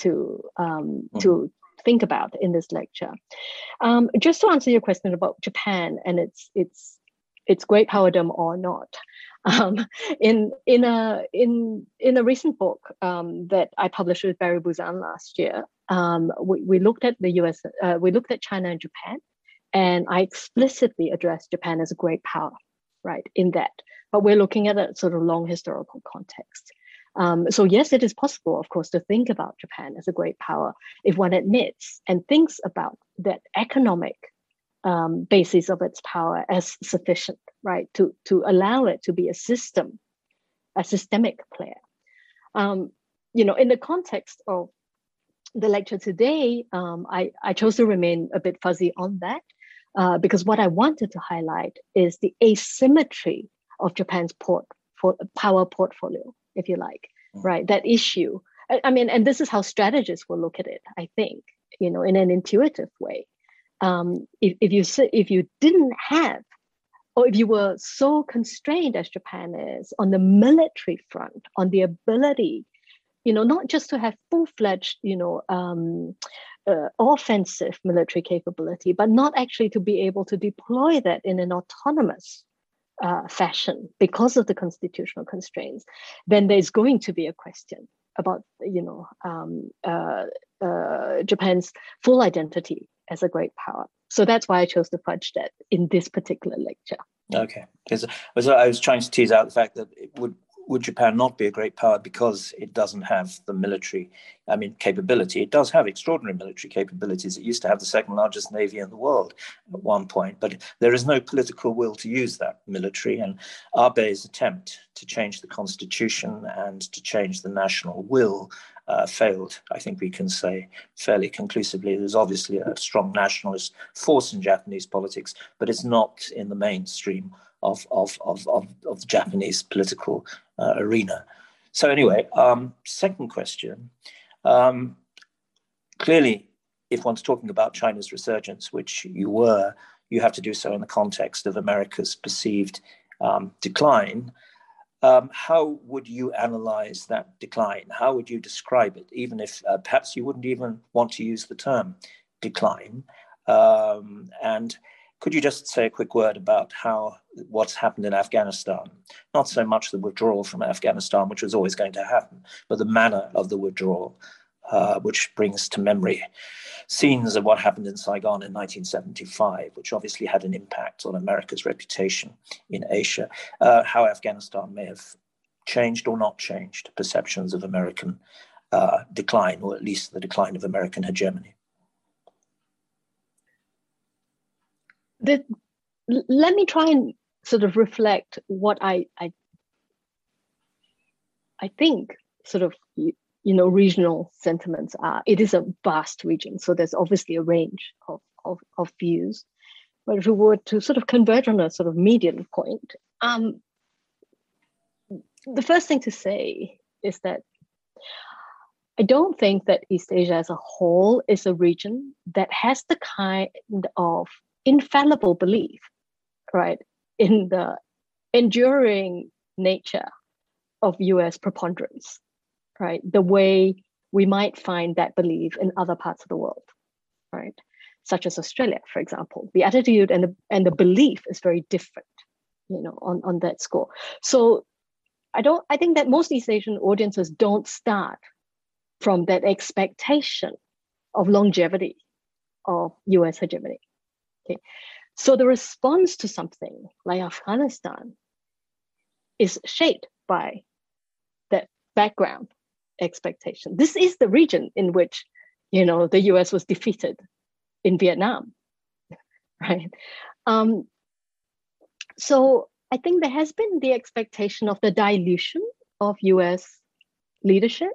think about in this lecture. Just to answer your question about Japan and its great powerdom or not, in a recent book that I published with Barry Buzan last year, we looked at the US, we looked at China and Japan, and I explicitly addressed Japan as a great power, right, in that. But we're looking at a sort of long historical context. So yes, it is possible, of course, to think about Japan as a great power if one admits and thinks about that economic basis of its power as sufficient, right, to allow it to be a systemic player. In the context of the lecture today, I chose to remain a bit fuzzy on that because what I wanted to highlight is the asymmetry of Japan's power portfolio, if you like, right? That issue. I mean, and this is how strategists will look at it, I think, in an intuitive way. If you didn't have, or if you were so constrained as Japan is on the military front, on the ability, not just to have full-fledged, offensive military capability, but not actually to be able to deploy that in an autonomous fashion because of the constitutional constraints, then there's going to be a question about Japan's full identity as a great power. So that's why I chose to fudge that in this particular lecture. Okay, because I was trying to tease out the fact that would Japan not be a great power because it doesn't have the military, capability. It does have extraordinary military capabilities. It used to have the second largest navy in the world at one point, but there is no political will to use that military. And Abe's attempt to change the constitution and to change the national will failed, I think we can say fairly conclusively. There's obviously a strong nationalist force in Japanese politics, but it's not in the mainstream of the Japanese political arena. So anyway, second question. Clearly, if one's talking about China's resurgence, which you have to do so in the context of America's perceived decline. How would you analyze that decline? How would you describe it, even if perhaps you wouldn't even want to use the term decline? And could you just say a quick word about what's happened in Afghanistan? Not so much the withdrawal from Afghanistan, which was always going to happen, but the manner of the withdrawal, which brings to memory scenes of what happened in Saigon in 1975, which obviously had an impact on America's reputation in Asia. How Afghanistan may have changed or not changed perceptions of American decline, or at least the decline of American hegemony. Let me try and sort of reflect what I think sort of regional sentiments are. It is a vast region, so there's obviously a range of views. But if we were to sort of converge on a sort of median point, the first thing to say is that I don't think that East Asia as a whole is a region that has the kind of infallible belief, right, in the enduring nature of US preponderance, right? The way we might find that belief in other parts of the world, right? Such as Australia, for example. The attitude and the belief is very different, on that score. So I think that most East Asian audiences don't start from that expectation of longevity of US hegemony. Okay. So the response to something like Afghanistan is shaped by that background expectation. This is the region in which, the US was defeated in Vietnam, right? So I think there has been the expectation of the dilution of US leadership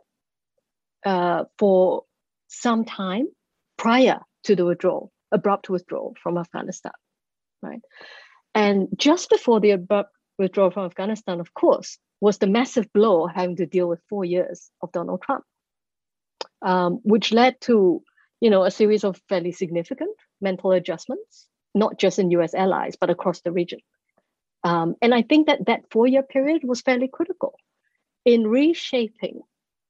for some time prior to the abrupt withdrawal from Afghanistan, right? And just before the abrupt withdrawal from Afghanistan, of course, was the massive blow having to deal with 4 years of Donald Trump, which led to, a series of fairly significant mental adjustments, not just in US allies, but across the region. And I think that 4-year period was fairly critical in reshaping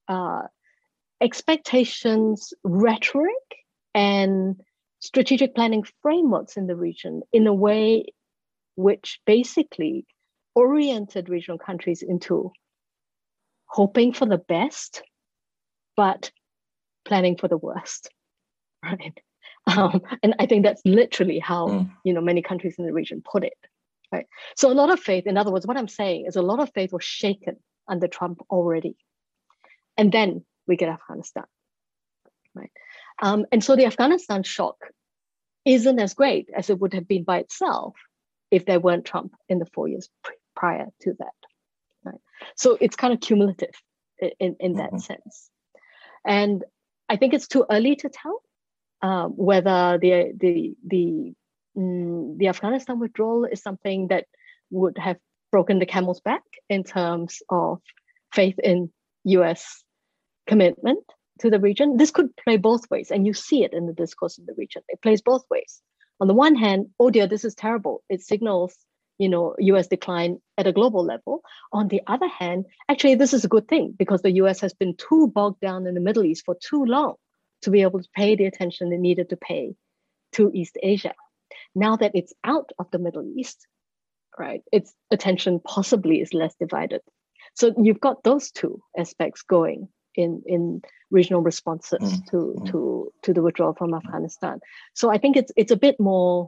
expectations, rhetoric, and strategic planning frameworks in the region in a way which basically oriented regional countries into hoping for the best, but planning for the worst, right? And I think that's literally how many countries in the region put it, right? So a lot of faith, in other words, what I'm saying is a lot of faith was shaken under Trump already, and then we get Afghanistan, right? And so the Afghanistan shock isn't as great as it would have been by itself if there weren't Trump in the 4 years prior to that, right? So it's kind of cumulative in that sense. And I think it's too early to tell whether the Afghanistan withdrawal is something that would have broken the camel's back in terms of faith in US commitment to the region. This could play both ways, and you see it in the discourse in the region. It plays both ways. On the one hand, oh dear, this is terrible. It signals, US decline at a global level. On the other hand, actually, this is a good thing because the US has been too bogged down in the Middle East for too long to be able to pay the attention it needed to pay to East Asia. Now that it's out of the Middle East, right, its attention possibly is less divided. So you've got those two aspects going in regional responses to the withdrawal from Afghanistan. So I think it's a bit more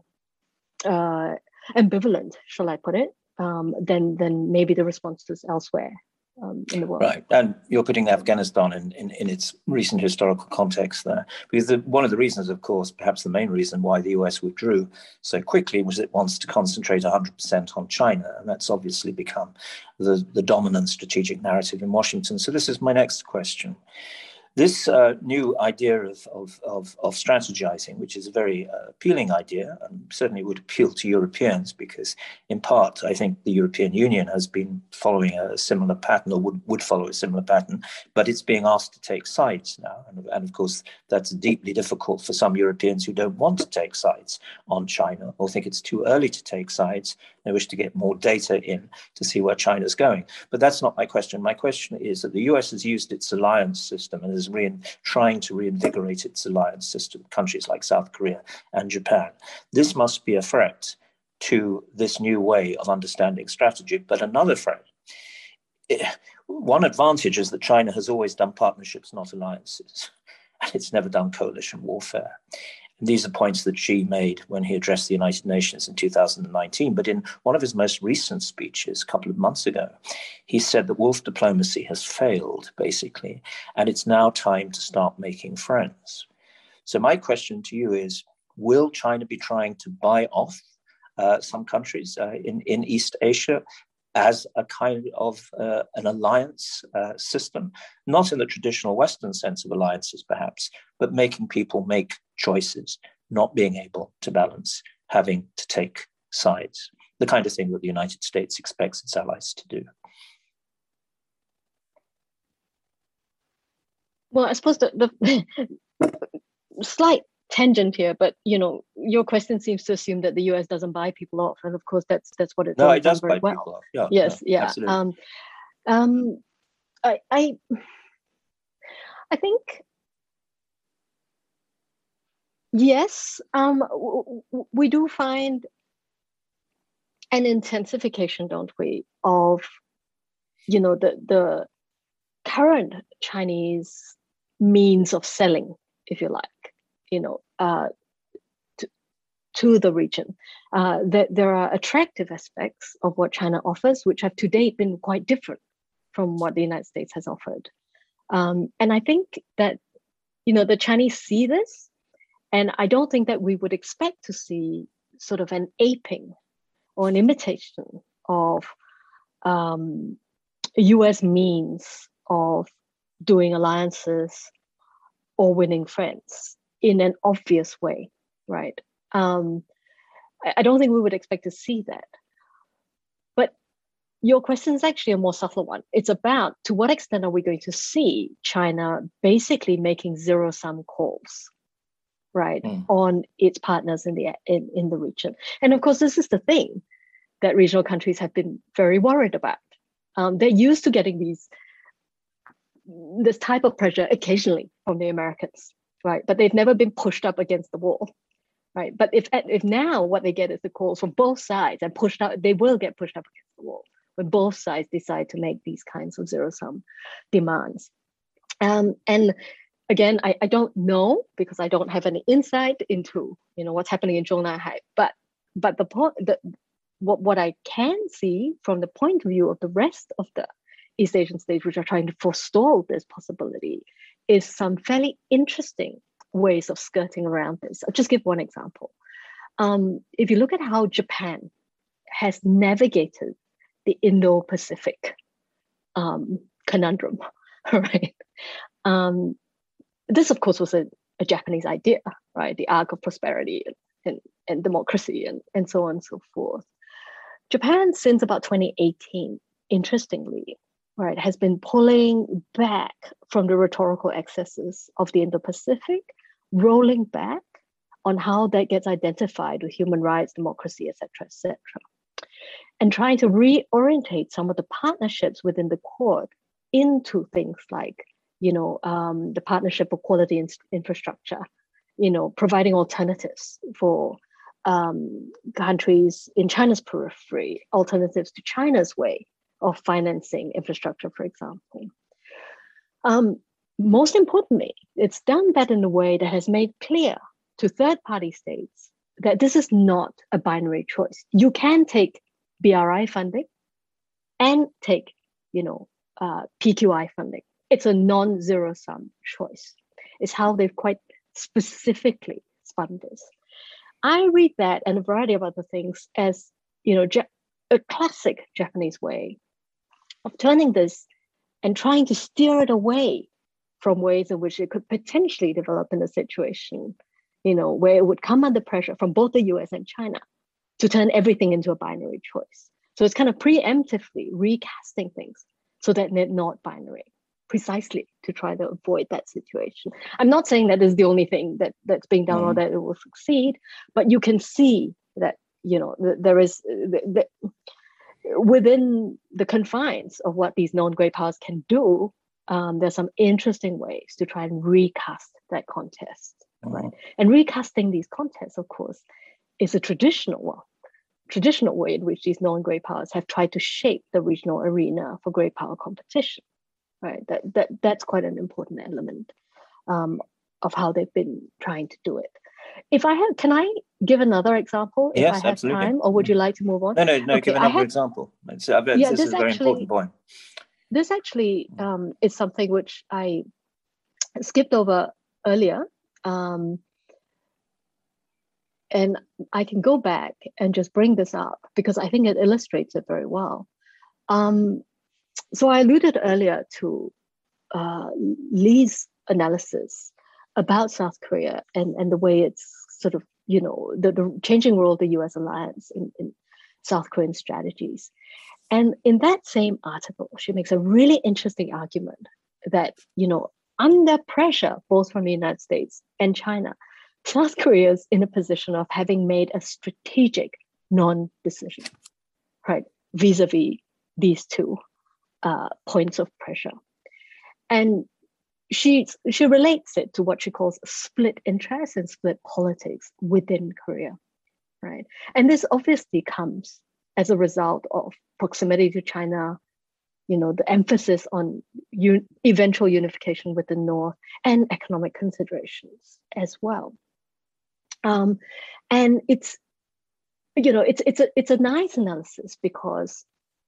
ambivalent, shall I put it, than maybe the responses elsewhere in the world. Right, and you're putting Afghanistan in its recent historical context there, because one of the reasons, of course, perhaps the main reason why the US withdrew so quickly was it wants to concentrate 100% on China, and that's obviously become the dominant strategic narrative in Washington. So this is my next question. This new idea of strategizing, which is a very appealing idea and certainly would appeal to Europeans because, in part, I think the European Union has been following a similar pattern or would follow a similar pattern, but it's being asked to take sides now. And of course, that's deeply difficult for some Europeans who don't want to take sides on China or think it's too early to take sides. They wish to get more data in to see where China's going. But that's not my question. My question is that the US has used its alliance system and is trying to reinvigorate its alliance system, countries like South Korea and Japan. This must be a threat to this new way of understanding strategy. But another threat, one advantage is that China has always done partnerships, not alliances. And it's never done coalition warfare. And these are points that Xi made when he addressed the United Nations in 2019. But in one of his most recent speeches a couple of months ago, he said that wolf diplomacy has failed, basically, and it's now time to start making friends. So my question to you is, will China be trying to buy off some countries in East Asia as a kind of an alliance system, not in the traditional Western sense of alliances, perhaps, but making people make choices, not being able to balance, having to take sides, the kind of thing that the United States expects its allies to do? Well, I suppose the slight tangent here, but your question seems to assume that the US doesn't buy people off, and of course that's what it's. No, it does buy people off. Yeah, yes, yeah. Absolutely. Um, I think yes. We do find an intensification, don't we, of the current Chinese means of selling, if you like, to the region. That there are attractive aspects of what China offers, which have to date been quite different from what the United States has offered. And I think that, the Chinese see this, and I don't think that we would expect to see sort of an aping or an imitation of US means of doing alliances or winning friends in an obvious way, right? I don't think we would expect to see that. But your question is actually a more subtle one. It's about, to what extent are we going to see China basically making zero-sum calls, right, on its partners in the region? And of course, this is the thing that regional countries have been very worried about. They're used to getting this type of pressure occasionally from the Americans, right? But they've never been pushed up against the wall, right? But if now what they get is the calls from both sides and pushed out, they will get pushed up against the wall when both sides decide to make these kinds of zero-sum demands. And again, I don't know, because I don't have any insight into what's happening in Zhongnanhai. But what I can see from the point of view of the rest of the East Asian states, which are trying to forestall this possibility, is some fairly interesting ways of skirting around this. I'll just give one example. If you look at how Japan has navigated the Indo-Pacific conundrum, right? This, of course, was a Japanese idea, right? The arc of prosperity and democracy and so on and so forth. Japan, since about 2018, interestingly, right, has been pulling back from the rhetorical excesses of the Indo-Pacific, rolling back on how that gets identified with human rights, democracy, et cetera, and trying to reorientate some of the partnerships within the Quad into things like, the partnership of quality infrastructure, providing alternatives for countries in China's periphery, alternatives to China's way of financing infrastructure, for example. Most importantly, it's done that in a way that has made clear to third-party states that this is not a binary choice. You can take BRI funding and take, PQI funding. It's a non-zero-sum choice. It's how they've quite specifically spun this. I read that and a variety of other things as, a classic Japanese way of turning this and trying to steer it away from ways in which it could potentially develop in a situation, where it would come under pressure from both the US and China to turn everything into a binary choice. So it's kind of preemptively recasting things so that they're not binary, precisely to try to avoid that situation. I'm not saying that is the only thing that's being done or that it will succeed, but you can see that, there is, within the confines of what these non-great powers can do, there's some interesting ways to try and recast that contest, right? And recasting these contests, of course, is a traditional way in which these non-great powers have tried to shape the regional arena for great power competition, right? That's quite an important element of how they've been trying to do it. Can I give another example if I have absolutely. time, or would you like to move on? No, okay, give another example. This is a very important point. This actually is something which I skipped over earlier. And I can go back and just bring this up because I think it illustrates it very well. So I alluded earlier to Lee's analysis about South Korea and the way it's sort of, the changing role of the US alliance in South Korean strategies. And in that same article, she makes a really interesting argument that, under pressure, both from the United States and China, South Korea is in a position of having made a strategic non-decision, right, vis-a-vis these two points of pressure. And she relates it to what she calls split interests and split politics within Korea, right? And this obviously comes as a result of proximity to China, the emphasis on eventual unification with the North, and economic considerations as well. And it's a nice analysis because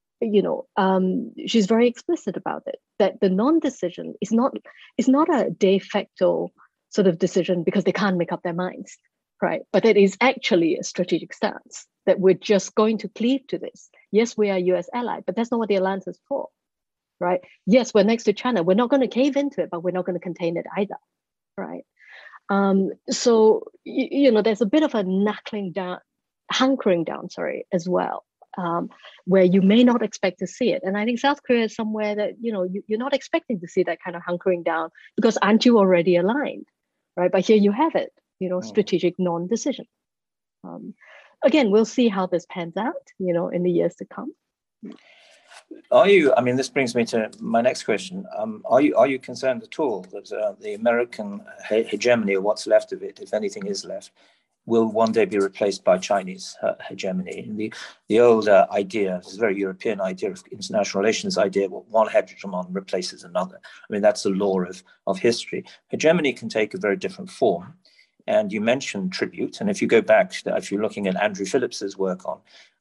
she's very explicit about it, that the non-decision is not a de facto sort of decision because they can't make up their minds, right? But it is actually a strategic stance that we're just going to cleave to this. Yes, we are US ally, but that's not what the alliance is for, right? Yes, we're next to China. We're not going to cave into it, but we're not going to contain it either, right? So there's a bit of a hunkering down, as well. Where you may not expect to see it. And I think South Korea is somewhere that, you're not expecting to see that kind of hunkering down because aren't you already aligned, right? But here you have it, strategic non-decision. Again, we'll see how this pans out, in the years to come. This brings me to my next question. Are you concerned at all that the American hegemony, or what's left of it, if anything is left, will one day be replaced by Chinese hegemony? The old idea, this very European idea of international relations idea, well, one hegemon replaces another. That's the law of history. Hegemony can take a very different form. And you mentioned tribute. And if you go back, if you're looking at Andrew Phillips's work on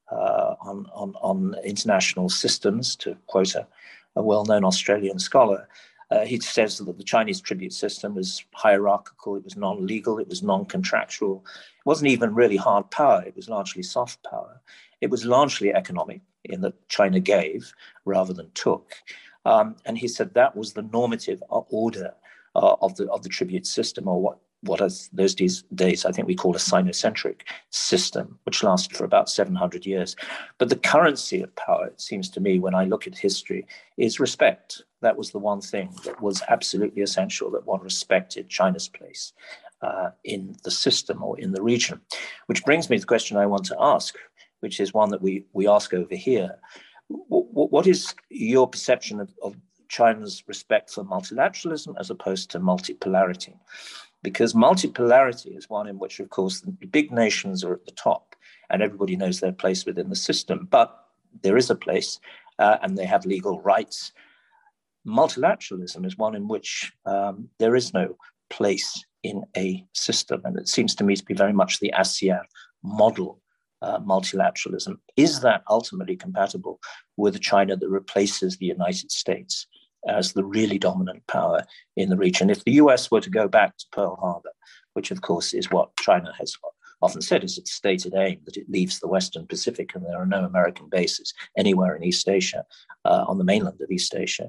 international systems, to quote a well-known Australian scholar, he says that the Chinese tribute system was hierarchical, it was non-legal, it was non-contractual. It wasn't even really hard power, it was largely soft power. It was largely economic in that China gave rather than took. And he said that was the normative order of the tribute system, or what as those days I think we call a Sinocentric system, which lasted for about 700 years. But the currency of power, it seems to me, when I look at history, is respect. That was the one thing that was absolutely essential, that one respected China's place in the system or in the region. Which brings me to the question I want to ask, which is one that we ask over here. What is your perception of China's respect for multilateralism as opposed to multipolarity? Because multipolarity is one in which, of course, the big nations are at the top and everybody knows their place within the system, but there is a place and they have legal rights. Multilateralism is one in which there is no place in a system, and it seems to me to be very much the ASEAN model multilateralism. Is that ultimately compatible with a China that replaces the United States as the really dominant power in the region? If the US were to go back to Pearl Harbor, which of course is what China has often said is its stated aim, that it leaves the Western Pacific and there are no American bases anywhere in East Asia, on the mainland of East Asia,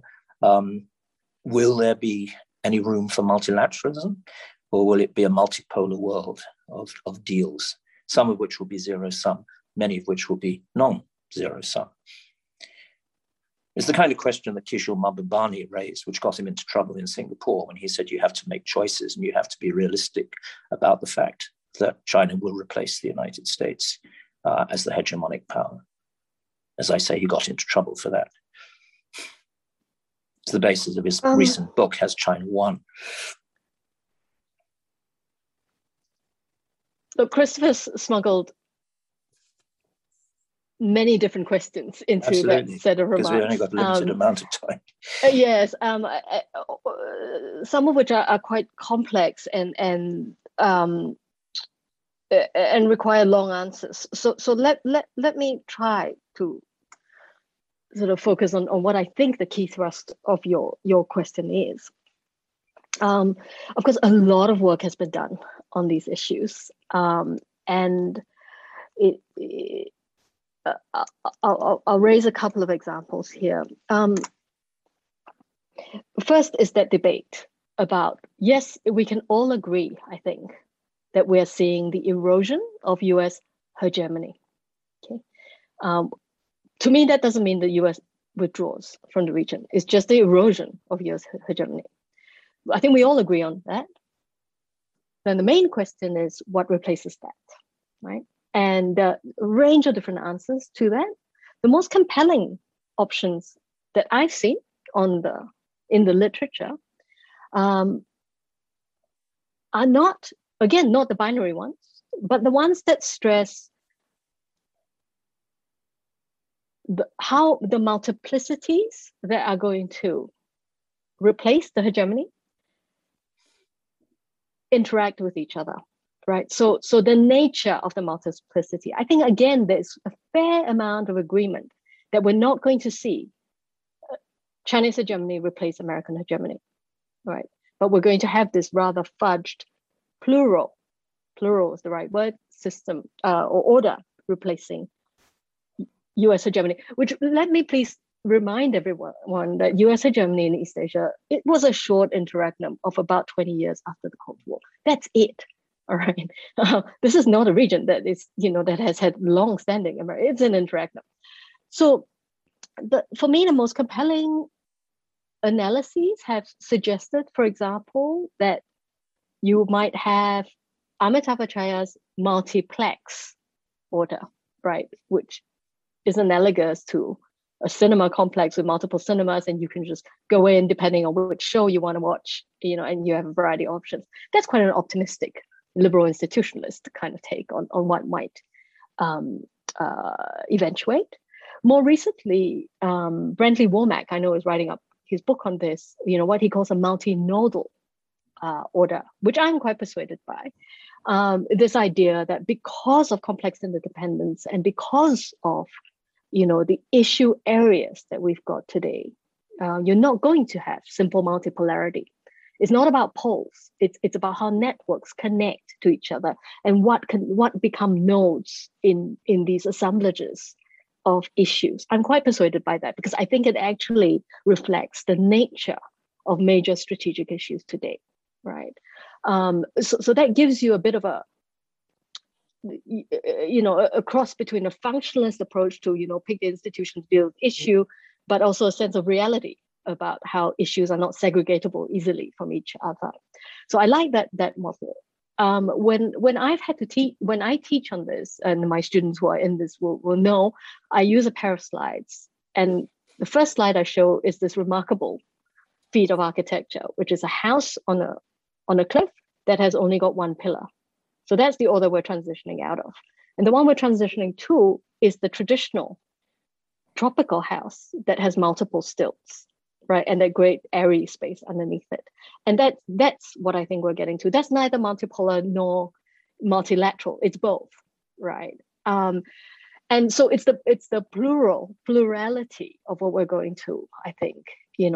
will there be any room for multilateralism, or will it be a multipolar world of deals, some of which will be zero sum, many of which will be non-zero sum? It's the kind of question that Kishore Mahbubani raised, which got him into trouble in Singapore when he said you have to make choices and you have to be realistic about the fact that China will replace the United States as the hegemonic power. As I say, he got into trouble for that. It's the basis of his recent book, Has China Won? So Christopher's smuggled many different questions into Absolutely, that set of remarks. Because we only got a limited amount of time. Yes, some of which are quite complex and require long answers. So let me try to sort of focus on what I think the key thrust of your question is. Of course, a lot of work has been done on these issues, and I'll raise a couple of examples here. First is that debate about, yes, we can all agree, I think, that we're seeing the erosion of US hegemony. Okay. To me, that doesn't mean the US withdraws from the region. It's just the erosion of US hegemony. I think we all agree on that. Then the main question is what replaces that, right? And a range of different answers to that. The most compelling options that I've seen in the literature are not, again, not the binary ones, but the ones that stress how the multiplicities that are going to replace the hegemony interact with each other, right? So the nature of the multiplicity, I think, again, there's a fair amount of agreement that we're not going to see Chinese hegemony replace American hegemony, right? But we're going to have this rather fudged plural is the right word, system or order replacing US hegemony, which, let me please remind everyone that US hegemony in East Asia, it was a short interregnum of about 20 years after the Cold War. That's it. All right. This is not a region that is, that has had long-standing, it's an interregnum. So for me, the most compelling analyses have suggested, for example, that you might have Amitabh Acharya's multiplex order, right, which is analogous to a cinema complex with multiple cinemas, and you can just go in depending on which show you want to watch, and you have a variety of options. That's quite an optimistic liberal institutionalist kind of take on what might eventuate. More recently, Brently Womack, I know, is writing up his book on this, what he calls a multinodal order, which I'm quite persuaded by. This idea that because of complex interdependence and because of the issue areas that we've got today, you're not going to have simple multipolarity. It's not about poles. It's about how networks connect to each other and what become nodes in these assemblages of issues. I'm quite persuaded by that because I think it actually reflects the nature of major strategic issues today, right? So that gives you a bit of a cross between a functionalist approach to, pick the institutions, deal with issue, but also a sense of reality about how issues are not segregatable easily from each other. So I like that model. When I've had to teach, when I teach on this, and my students who are in this will know, I use a pair of slides. And the first slide I show is this remarkable feat of architecture, which is a house on a cliff that has only got one pillar. So that's the order we're transitioning out of. And the one we're transitioning to is the traditional tropical house that has multiple stilts, right? And that great airy space underneath it. And that's what I think we're getting to. That's neither multipolar nor multilateral. It's both, right? And so it's the plurality of what we're going to, I think,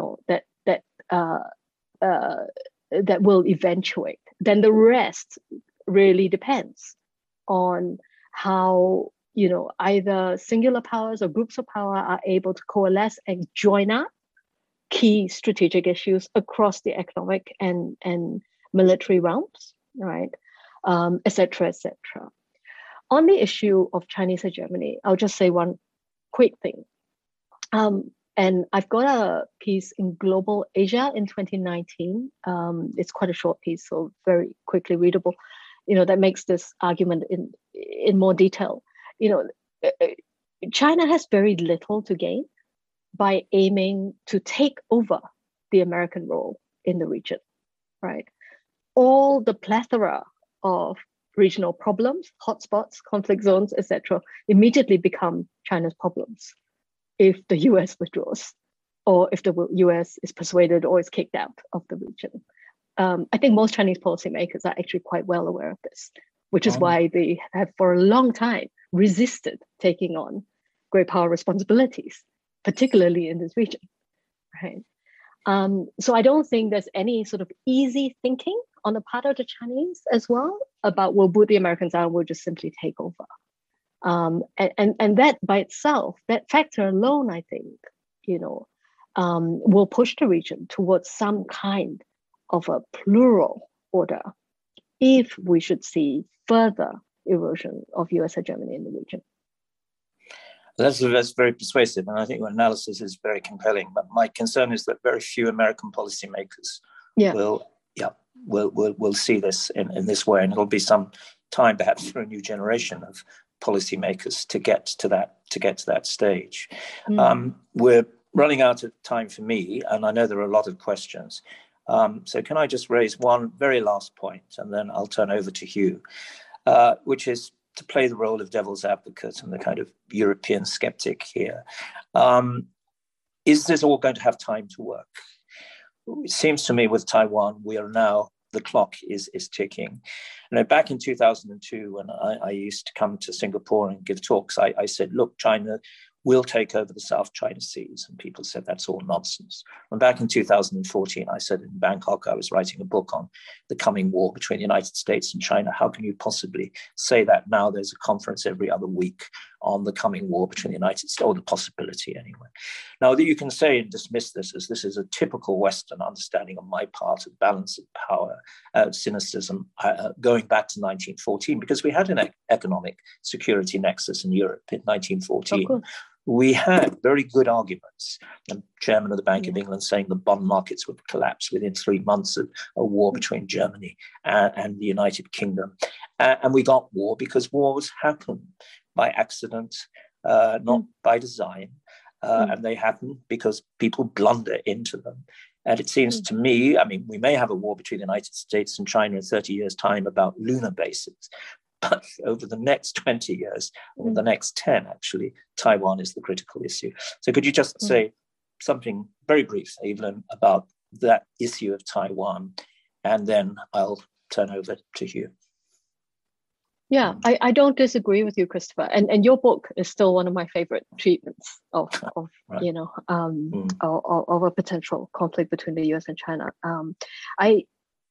that will eventuate. Then the rest really depends on how either singular powers or groups of power are able to coalesce and join up key strategic issues across the economic and military realms, right? Et cetera, et cetera. On the issue of Chinese hegemony, I'll just say one quick thing. And I've got a piece in Global Asia in 2019. It's quite a short piece, so very quickly readable, that makes this argument in more detail. China has very little to gain by aiming to take over the American role in the region, right? All the plethora of regional problems, hotspots, conflict zones, etc., immediately become China's problems if the US withdraws, or if the US is persuaded or is kicked out of the region. I think most Chinese policymakers are actually quite well aware of this, which is why they have for a long time resisted taking on great power responsibilities, particularly in this region, right? So I don't think there's any sort of easy thinking on the part of the Chinese as well about we'll boot the Americans out, we'll just simply take over. And that by itself, that factor alone, I think, will push the region towards some kind of a plural order if we should see further erosion of US hegemony in the region. That's very persuasive, and I think your analysis is very compelling. But my concern is that very few American policymakers will see this in this way, and it'll be some time, perhaps, for a new generation of policymakers to get to that stage. We're running out of time for me, and I know there are a lot of questions. So can I just raise one very last point, and then I'll turn over to Hugh, which is to play the role of devil's advocate and the kind of European skeptic here. Is this all going to have time to work? It seems to me with Taiwan, we are now, the clock is ticking. Back in 2002, when I used to come to Singapore and give talks, I said, look, China will take over the South China Seas. And people said that's all nonsense. And back in 2014, I said in Bangkok, I was writing a book on the coming war between the United States and China. How can you possibly say that now? There's a conference every other week on the coming war between the United States, or the possibility anyway. Now, that you can say and dismiss this as this is a typical Western understanding on my part of balance of power, cynicism, going back to 1914, because we had an economic security nexus in Europe in 1914. We had very good arguments. The chairman of the Bank of England saying the bond markets would collapse within 3 months of a war between Germany and the United Kingdom. And we got war because wars happen by accident, not by design. And they happen because people blunder into them. And it seems to me, I mean, we may have a war between the United States and China in 30 years' time about lunar bases. But over the next 20 years, or the next 10, actually, Taiwan is the critical issue. So could you just say something very brief, Evelyn, about that issue of Taiwan? And then I'll turn over to Hugh. Yeah, I don't disagree with you, Christopher. And your book is still one of my favorite treatments of right. Of a potential conflict between the US and China. I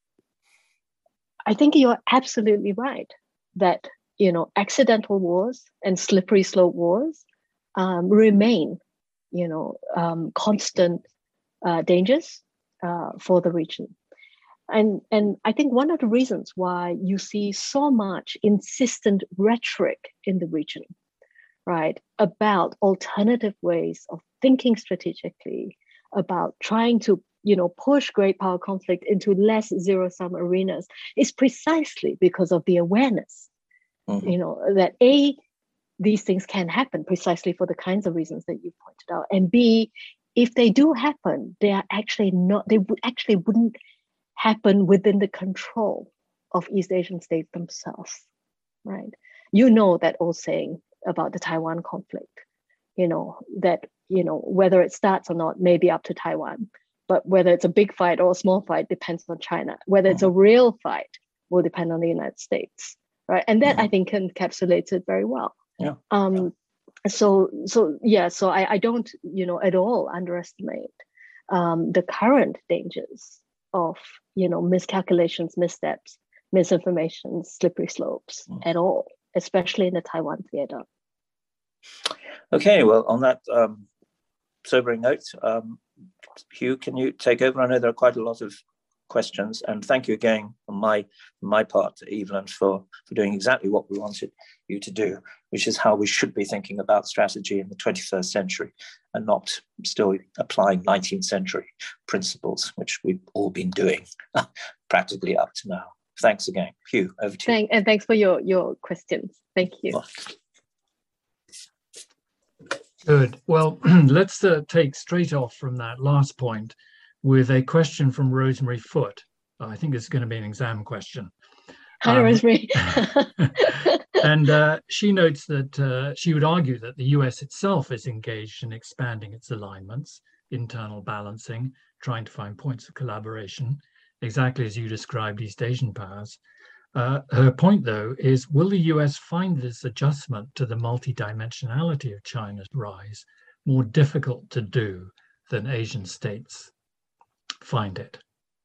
think you're absolutely right that, accidental wars and slippery slope wars remain, constant dangers for the region. And I think one of the reasons why you see so much insistent rhetoric in the region, right, about alternative ways of thinking strategically, about trying to, push great power conflict into less zero-sum arenas, is precisely because of the awareness, that A, these things can happen precisely for the kinds of reasons that you pointed out, and B, if they do happen, they wouldn't happen within the control of East Asian states themselves, right? That old saying about the Taiwan conflict, that, whether it starts or not may be up to Taiwan, but whether it's a big fight or a small fight depends on China. Whether it's a real fight will depend on the United States, right? And that I think encapsulates it very well. Yeah. So I don't, at all underestimate the current dangers of, miscalculations, missteps, misinformation, slippery slopes at all, especially in the Taiwan theater. Okay, well, on that sobering note, Hugh, can you take over? I know there are quite a lot of questions, and thank you again on my part, Evelyn, for doing exactly what we wanted you to do, which is how we should be thinking about strategy in the 21st century and not still applying 19th century principles, which we've all been doing practically up to now. Thanks again. Hugh, over to you. And thanks for your questions. Thank you. Well, good. Well, let's take straight off from that last point with a question from Rosemary Foote. I think it's going to be an exam question. Hi, Rosemary. And she notes that she would argue that the US itself is engaged in expanding its alignments, internal balancing, trying to find points of collaboration, exactly as you described East Asian powers. Her point, though, is will the US find this adjustment to the multidimensionality of China's rise more difficult to do than Asian states find it?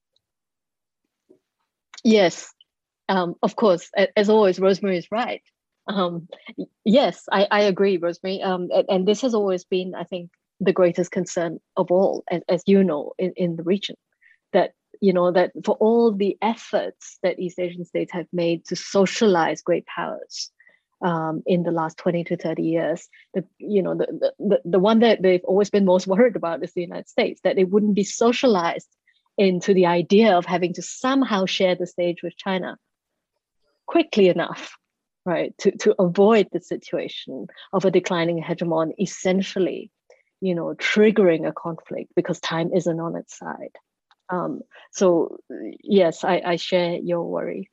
Yes, of course. As always, Rosemary is right. Yes, I agree, Rosemary. And this has always been, I think, the greatest concern of all, as you know, in the region, that for all the efforts that East Asian states have made to socialize great powers in the last 20 to 30 years, the one that they've always been most worried about is the United States, that it wouldn't be socialized into the idea of having to somehow share the stage with China quickly enough, right, to avoid the situation of a declining hegemon essentially, triggering a conflict because time isn't on its side. So yes, I share your worry.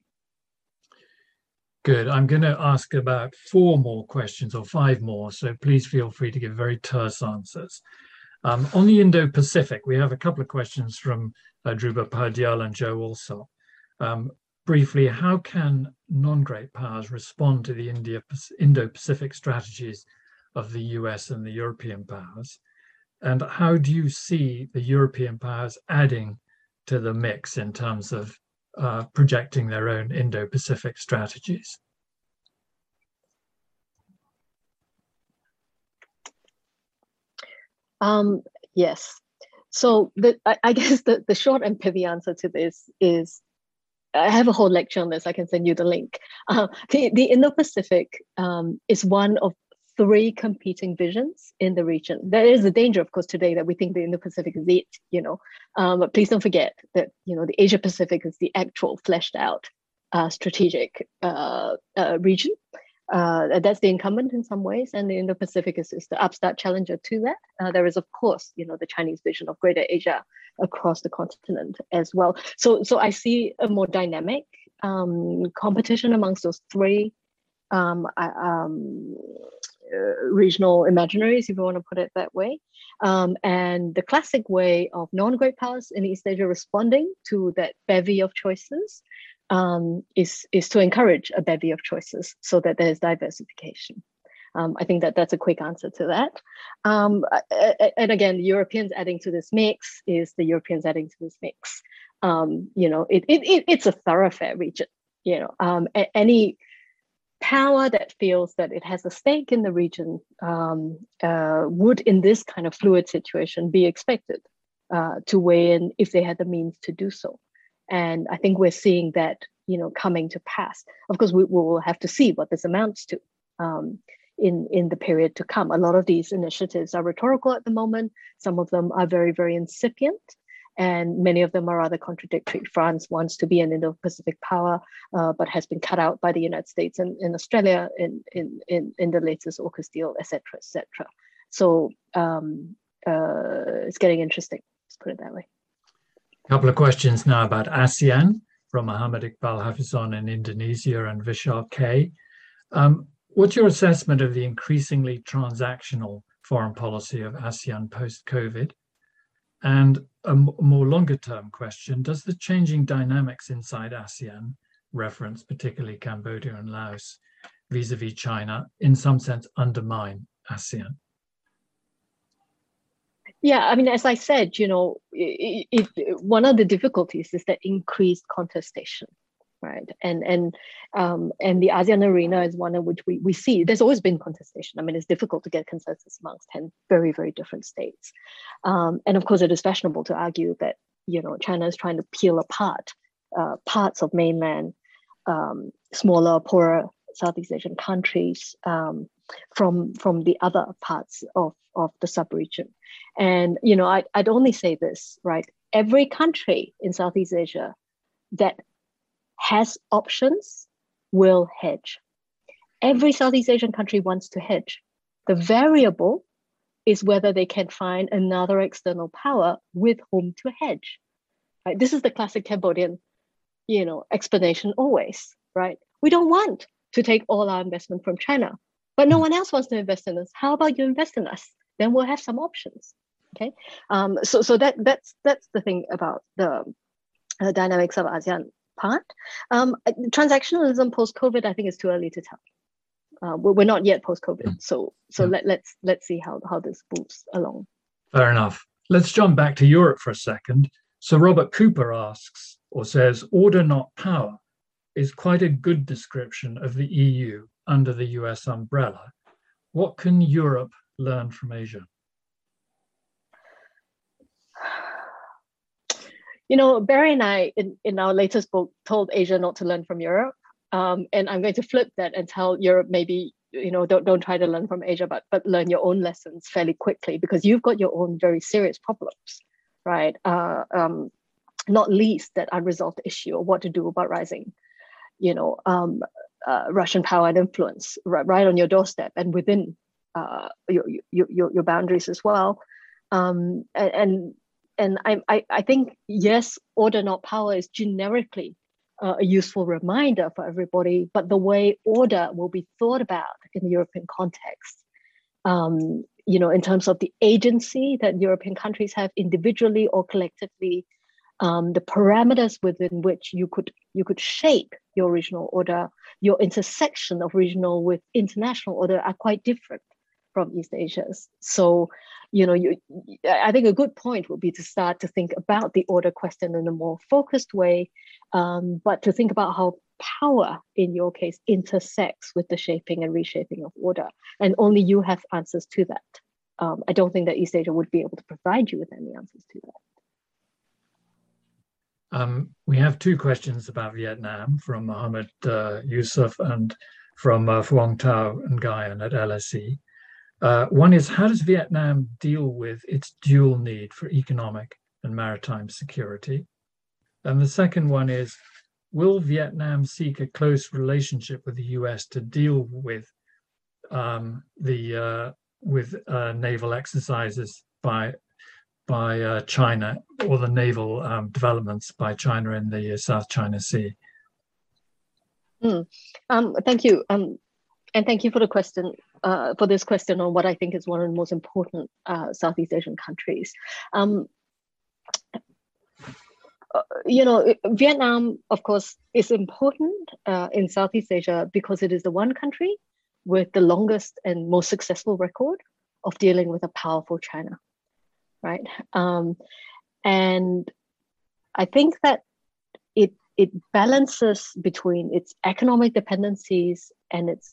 Good. I'm going to ask about 4 more questions or 5 more, so please feel free to give very terse answers. On the Indo-Pacific, we have a couple of questions from Dhruba Pardyal and Joe also. Briefly, how can non-great powers respond to the Indo-Pacific strategies of the US and the European powers? And how do you see the European powers adding to the mix in terms of projecting their own Indo-Pacific strategies? Yes. So I guess the short and pithy answer to this is, I have a whole lecture on this. I can send you the link. The Indo-Pacific is one of 3 competing visions in the region. There is a danger, of course, today that we think the Indo-Pacific is it, but please don't forget that, the Asia-Pacific is the actual fleshed out strategic region. That's the incumbent in some ways, and the Indo-Pacific is the upstart challenger to that. There is, of course, the Chinese vision of Greater Asia across the continent as well. So I see a more dynamic competition amongst those 3 regional imaginaries, if you want to put it that way. And the classic way of non-great powers in East Asia responding to that bevy of choices is to encourage a bevy of choices so that there's diversification. I think that's a quick answer to that. And again, the Europeans adding to this mix is the Europeans adding to this mix. It's a thoroughfare region. Any power that feels that it has a stake in the region would, in this kind of fluid situation, be expected to weigh in if they had the means to do so. And I think we're seeing that, coming to pass. Of course, we will have to see what this amounts to in the period to come. A lot of these initiatives are rhetorical at the moment. Some of them are very, very incipient, and many of them are rather contradictory. France wants to be an Indo-Pacific power, but has been cut out by the United States and in Australia in the latest AUKUS deal, et cetera, et cetera. So it's getting interesting, let's put it that way. A couple of questions now about ASEAN from Muhammad Iqbal Hafizon in Indonesia and Vishal K. What's your assessment of the increasingly transactional foreign policy of ASEAN post-COVID? And a more longer-term question, does the changing dynamics inside ASEAN, reference particularly Cambodia and Laos, vis-a-vis China, in some sense undermine ASEAN? Yeah, I mean, as I said, one of the difficulties is that increased contestation, right? And the ASEAN arena is one in which we see there's always been contestation. I mean, it's difficult to get consensus amongst 10 very, very different states. And of course, it is fashionable to argue that, China is trying to peel apart parts of mainland, smaller, poorer Southeast Asian countries from the other parts of the sub-region. And, I'd only say this, right? Every country in Southeast Asia that has options will hedge. Every Southeast Asian country wants to hedge. The variable is whether they can find another external power with whom to hedge. Right? This is the classic Cambodian, explanation always, right? We don't want to take all our investment from China, but no one else wants to invest in us. How about you invest in us? Then we'll have some options. Okay, so that's the thing about the dynamics of ASEAN part. Transactionalism post-COVID, I think it's too early to tell. We're not yet post-COVID, so let's see how this moves along. Fair enough. Let's jump back to Europe for a second. So Robert Cooper asks or says, order not power is quite a good description of the EU under the US umbrella. What can Europe learn from Asia? Barry and I, in our latest book, told Asia not to learn from Europe. And I'm going to flip that and tell Europe maybe, don't try to learn from Asia, but learn your own lessons fairly quickly, because you've got your own very serious problems, right? Not least that unresolved issue of what to do about rising, Russian power and influence right on your doorstep and within your boundaries as well. And I think, yes, order not power is generically a useful reminder for everybody, but the way order will be thought about in the European context, in terms of the agency that European countries have individually or collectively, the parameters within which you could shape your regional order, your intersection of regional with international order are quite different from East Asia's. So, I think a good point would be to start to think about the order question in a more focused way, but to think about how power, in your case, intersects with the shaping and reshaping of order. And only you have answers to that. I don't think that East Asia would be able to provide you with any answers to that. We have two questions about Vietnam from Mohammed Yusuf and from Phuong Tao Nguyen at LSE. One is, how does Vietnam deal with its dual need for economic and maritime security? And the second one is, will Vietnam seek a close relationship with the US to deal with naval exercises by China, or the naval developments by China in the South China Sea? Thank you. And thank you for the question, for this question on what I think is one of the most important Southeast Asian countries. Vietnam, of course, is important in Southeast Asia because it is the one country with the longest and most successful record of dealing with a powerful China, right? And I think that it balances between its economic dependencies and its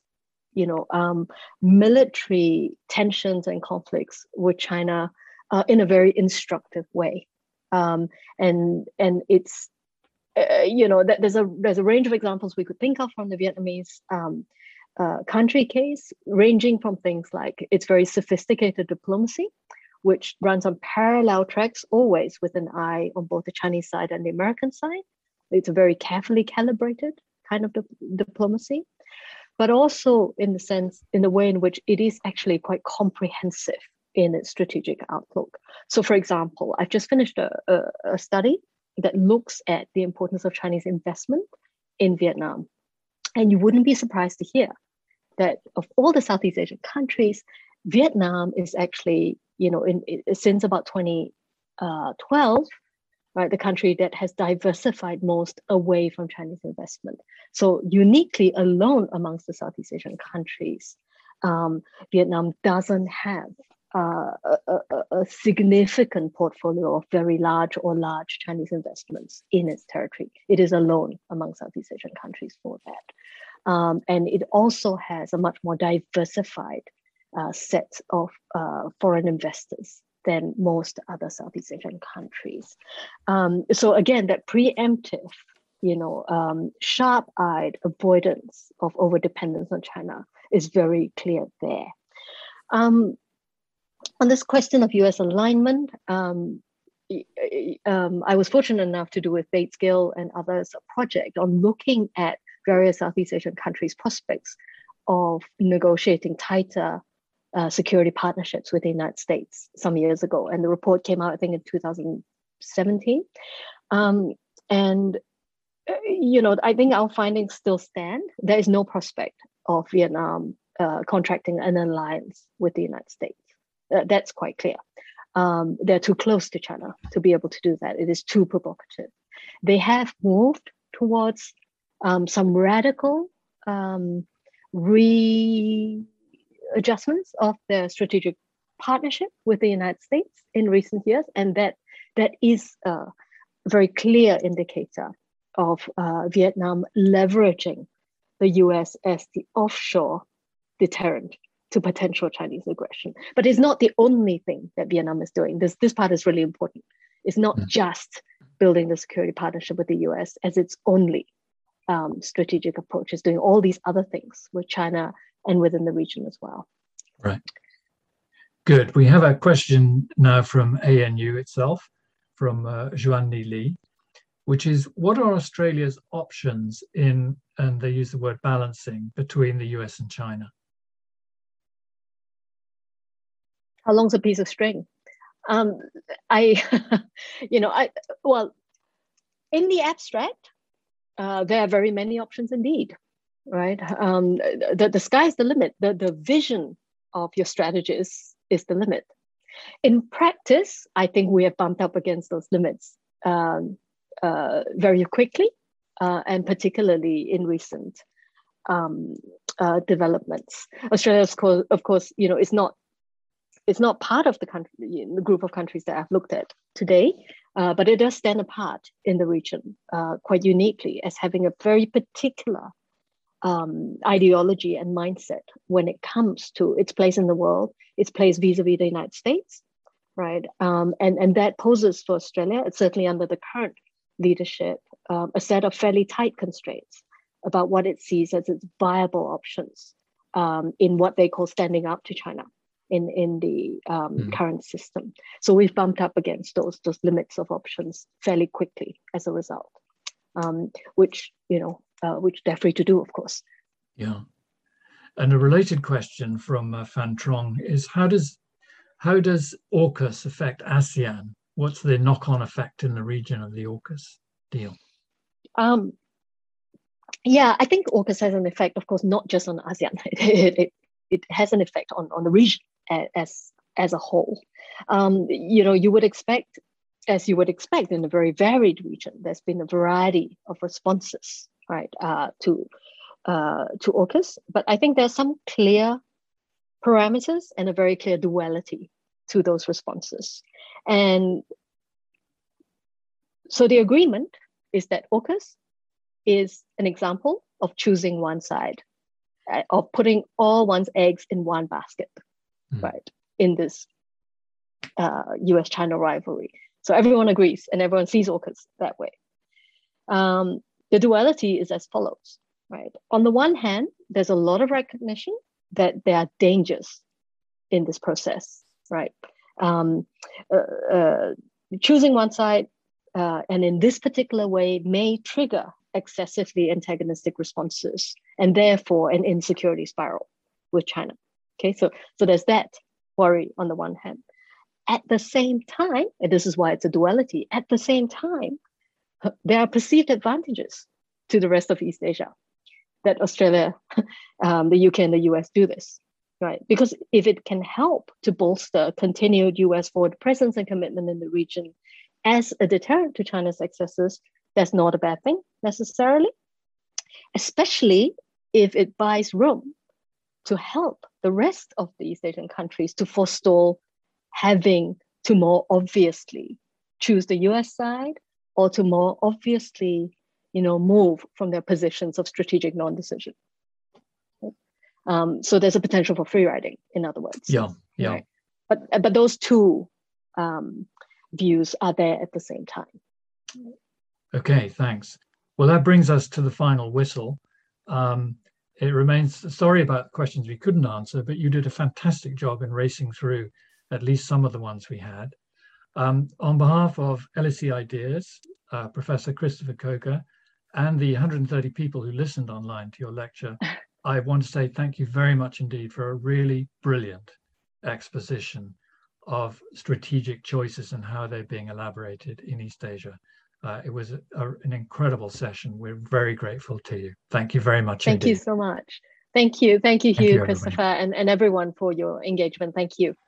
military tensions and conflicts with China in a very instructive way. And it's, there's a range of examples we could think of from the Vietnamese country case, ranging from things like its very sophisticated diplomacy, which runs on parallel tracks, always with an eye on both the Chinese side and the American side. It's a very carefully calibrated kind of diplomacy, but also in the way in which it is actually quite comprehensive in its strategic outlook. So, for example, I've just finished a study that looks at the importance of Chinese investment in Vietnam. And you wouldn't be surprised to hear that of all the Southeast Asian countries, Vietnam is actually, since about 2012, right, the country that has diversified most away from Chinese investment. So uniquely alone amongst the Southeast Asian countries, Vietnam doesn't have a significant portfolio of very large or large Chinese investments in its territory. It is alone among Southeast Asian countries for that. And it also has a much more diversified set of foreign investors than most other Southeast Asian countries. So again, that preemptive, sharp-eyed avoidance of overdependence on China is very clear there. On this question of US alignment, I was fortunate enough to do with Bates Gill and others a project on looking at various Southeast Asian countries' prospects of negotiating tighter security partnerships with the United States some years ago. And the report came out, I think, in 2017. I think our findings still stand. There is no prospect of Vietnam contracting an alliance with the United States. That's quite clear. They're too close to China to be able to do that. It is too provocative. They have moved towards some radical readjustments of their strategic partnership with the United States in recent years, and that is a very clear indicator of Vietnam leveraging the US as the offshore deterrent to potential Chinese aggression. But it's not the only thing that Vietnam is doing. This part is really important. It's not just building the security partnership with the US as its only strategic approach. It's doing all these other things with China and within the region as well. Right. Good. We have a question now from ANU itself, from Juan Ni Lee, which is, what are Australia's options in, and they use the word balancing, between the US and China? How long's a piece of string? I, well, in the abstract, there are very many options indeed, right? The sky's the limit. The vision of your strategist is the limit. In practice, I think we have bumped up against those limits very quickly, and particularly in recent developments. Australia, of course, it's not part of the group of countries that I've looked at today, but it does stand apart in the region quite uniquely as having a very particular ideology and mindset when it comes to its place in the world, its place vis-a-vis the United States, right? And that poses for Australia, it's certainly under the current leadership, a set of fairly tight constraints about what it sees as its viable options in what they call standing up to China in the current system. So we've bumped up against those limits of options fairly quickly as a result, which they're free to do, of course. Yeah. And a related question from Fan Trong is how does AUKUS affect ASEAN? What's the knock-on effect in the region of the AUKUS deal? Yeah, I think AUKUS has an effect, of course, not just on ASEAN. It has an effect on the region as a whole. You would expect, as you would expect in a very varied region, there's been a variety of responses, right, to AUKUS. But I think there's some clear parameters and a very clear duality to those responses. And so the agreement is that AUKUS is an example of choosing one side, of putting all one's eggs in one basket, right, in this US-China rivalry. So everyone agrees and everyone sees AUKUS that way. The duality is as follows, right? On the one hand, there's a lot of recognition that there are dangers in this process, right? Choosing one side and in this particular way may trigger excessively antagonistic responses and therefore an insecurity spiral with China. Okay, so there's that worry on the one hand. At the same time, and this is why it's a duality, at the same time, there are perceived advantages to the rest of East Asia that Australia, the UK and the US do this, right? Because if it can help to bolster continued US forward presence and commitment in the region as a deterrent to China's excesses, that's not a bad thing necessarily, especially if it buys room to help the rest of the East Asian countries to forestall having to more obviously choose the US side or to more obviously, move from their positions of strategic non-decision. So there's a potential for free riding, in other words. Yeah. Right? But those two views are there at the same time. Okay, thanks. Well, that brings us to the final whistle. It remains, sorry about questions we couldn't answer, but you did a fantastic job in racing through at least some of the ones we had. On behalf of LSE Ideas, Professor Christopher Coker, and the 130 people who listened online to your lecture, I want to say thank you very much indeed for a really brilliant exposition of strategic choices and how they're being elaborated in East Asia. It was an incredible session. We're very grateful to you. Thank you very much. Thank you so much. Thank you, Hugh, Christopher, and everyone for your engagement. Thank you.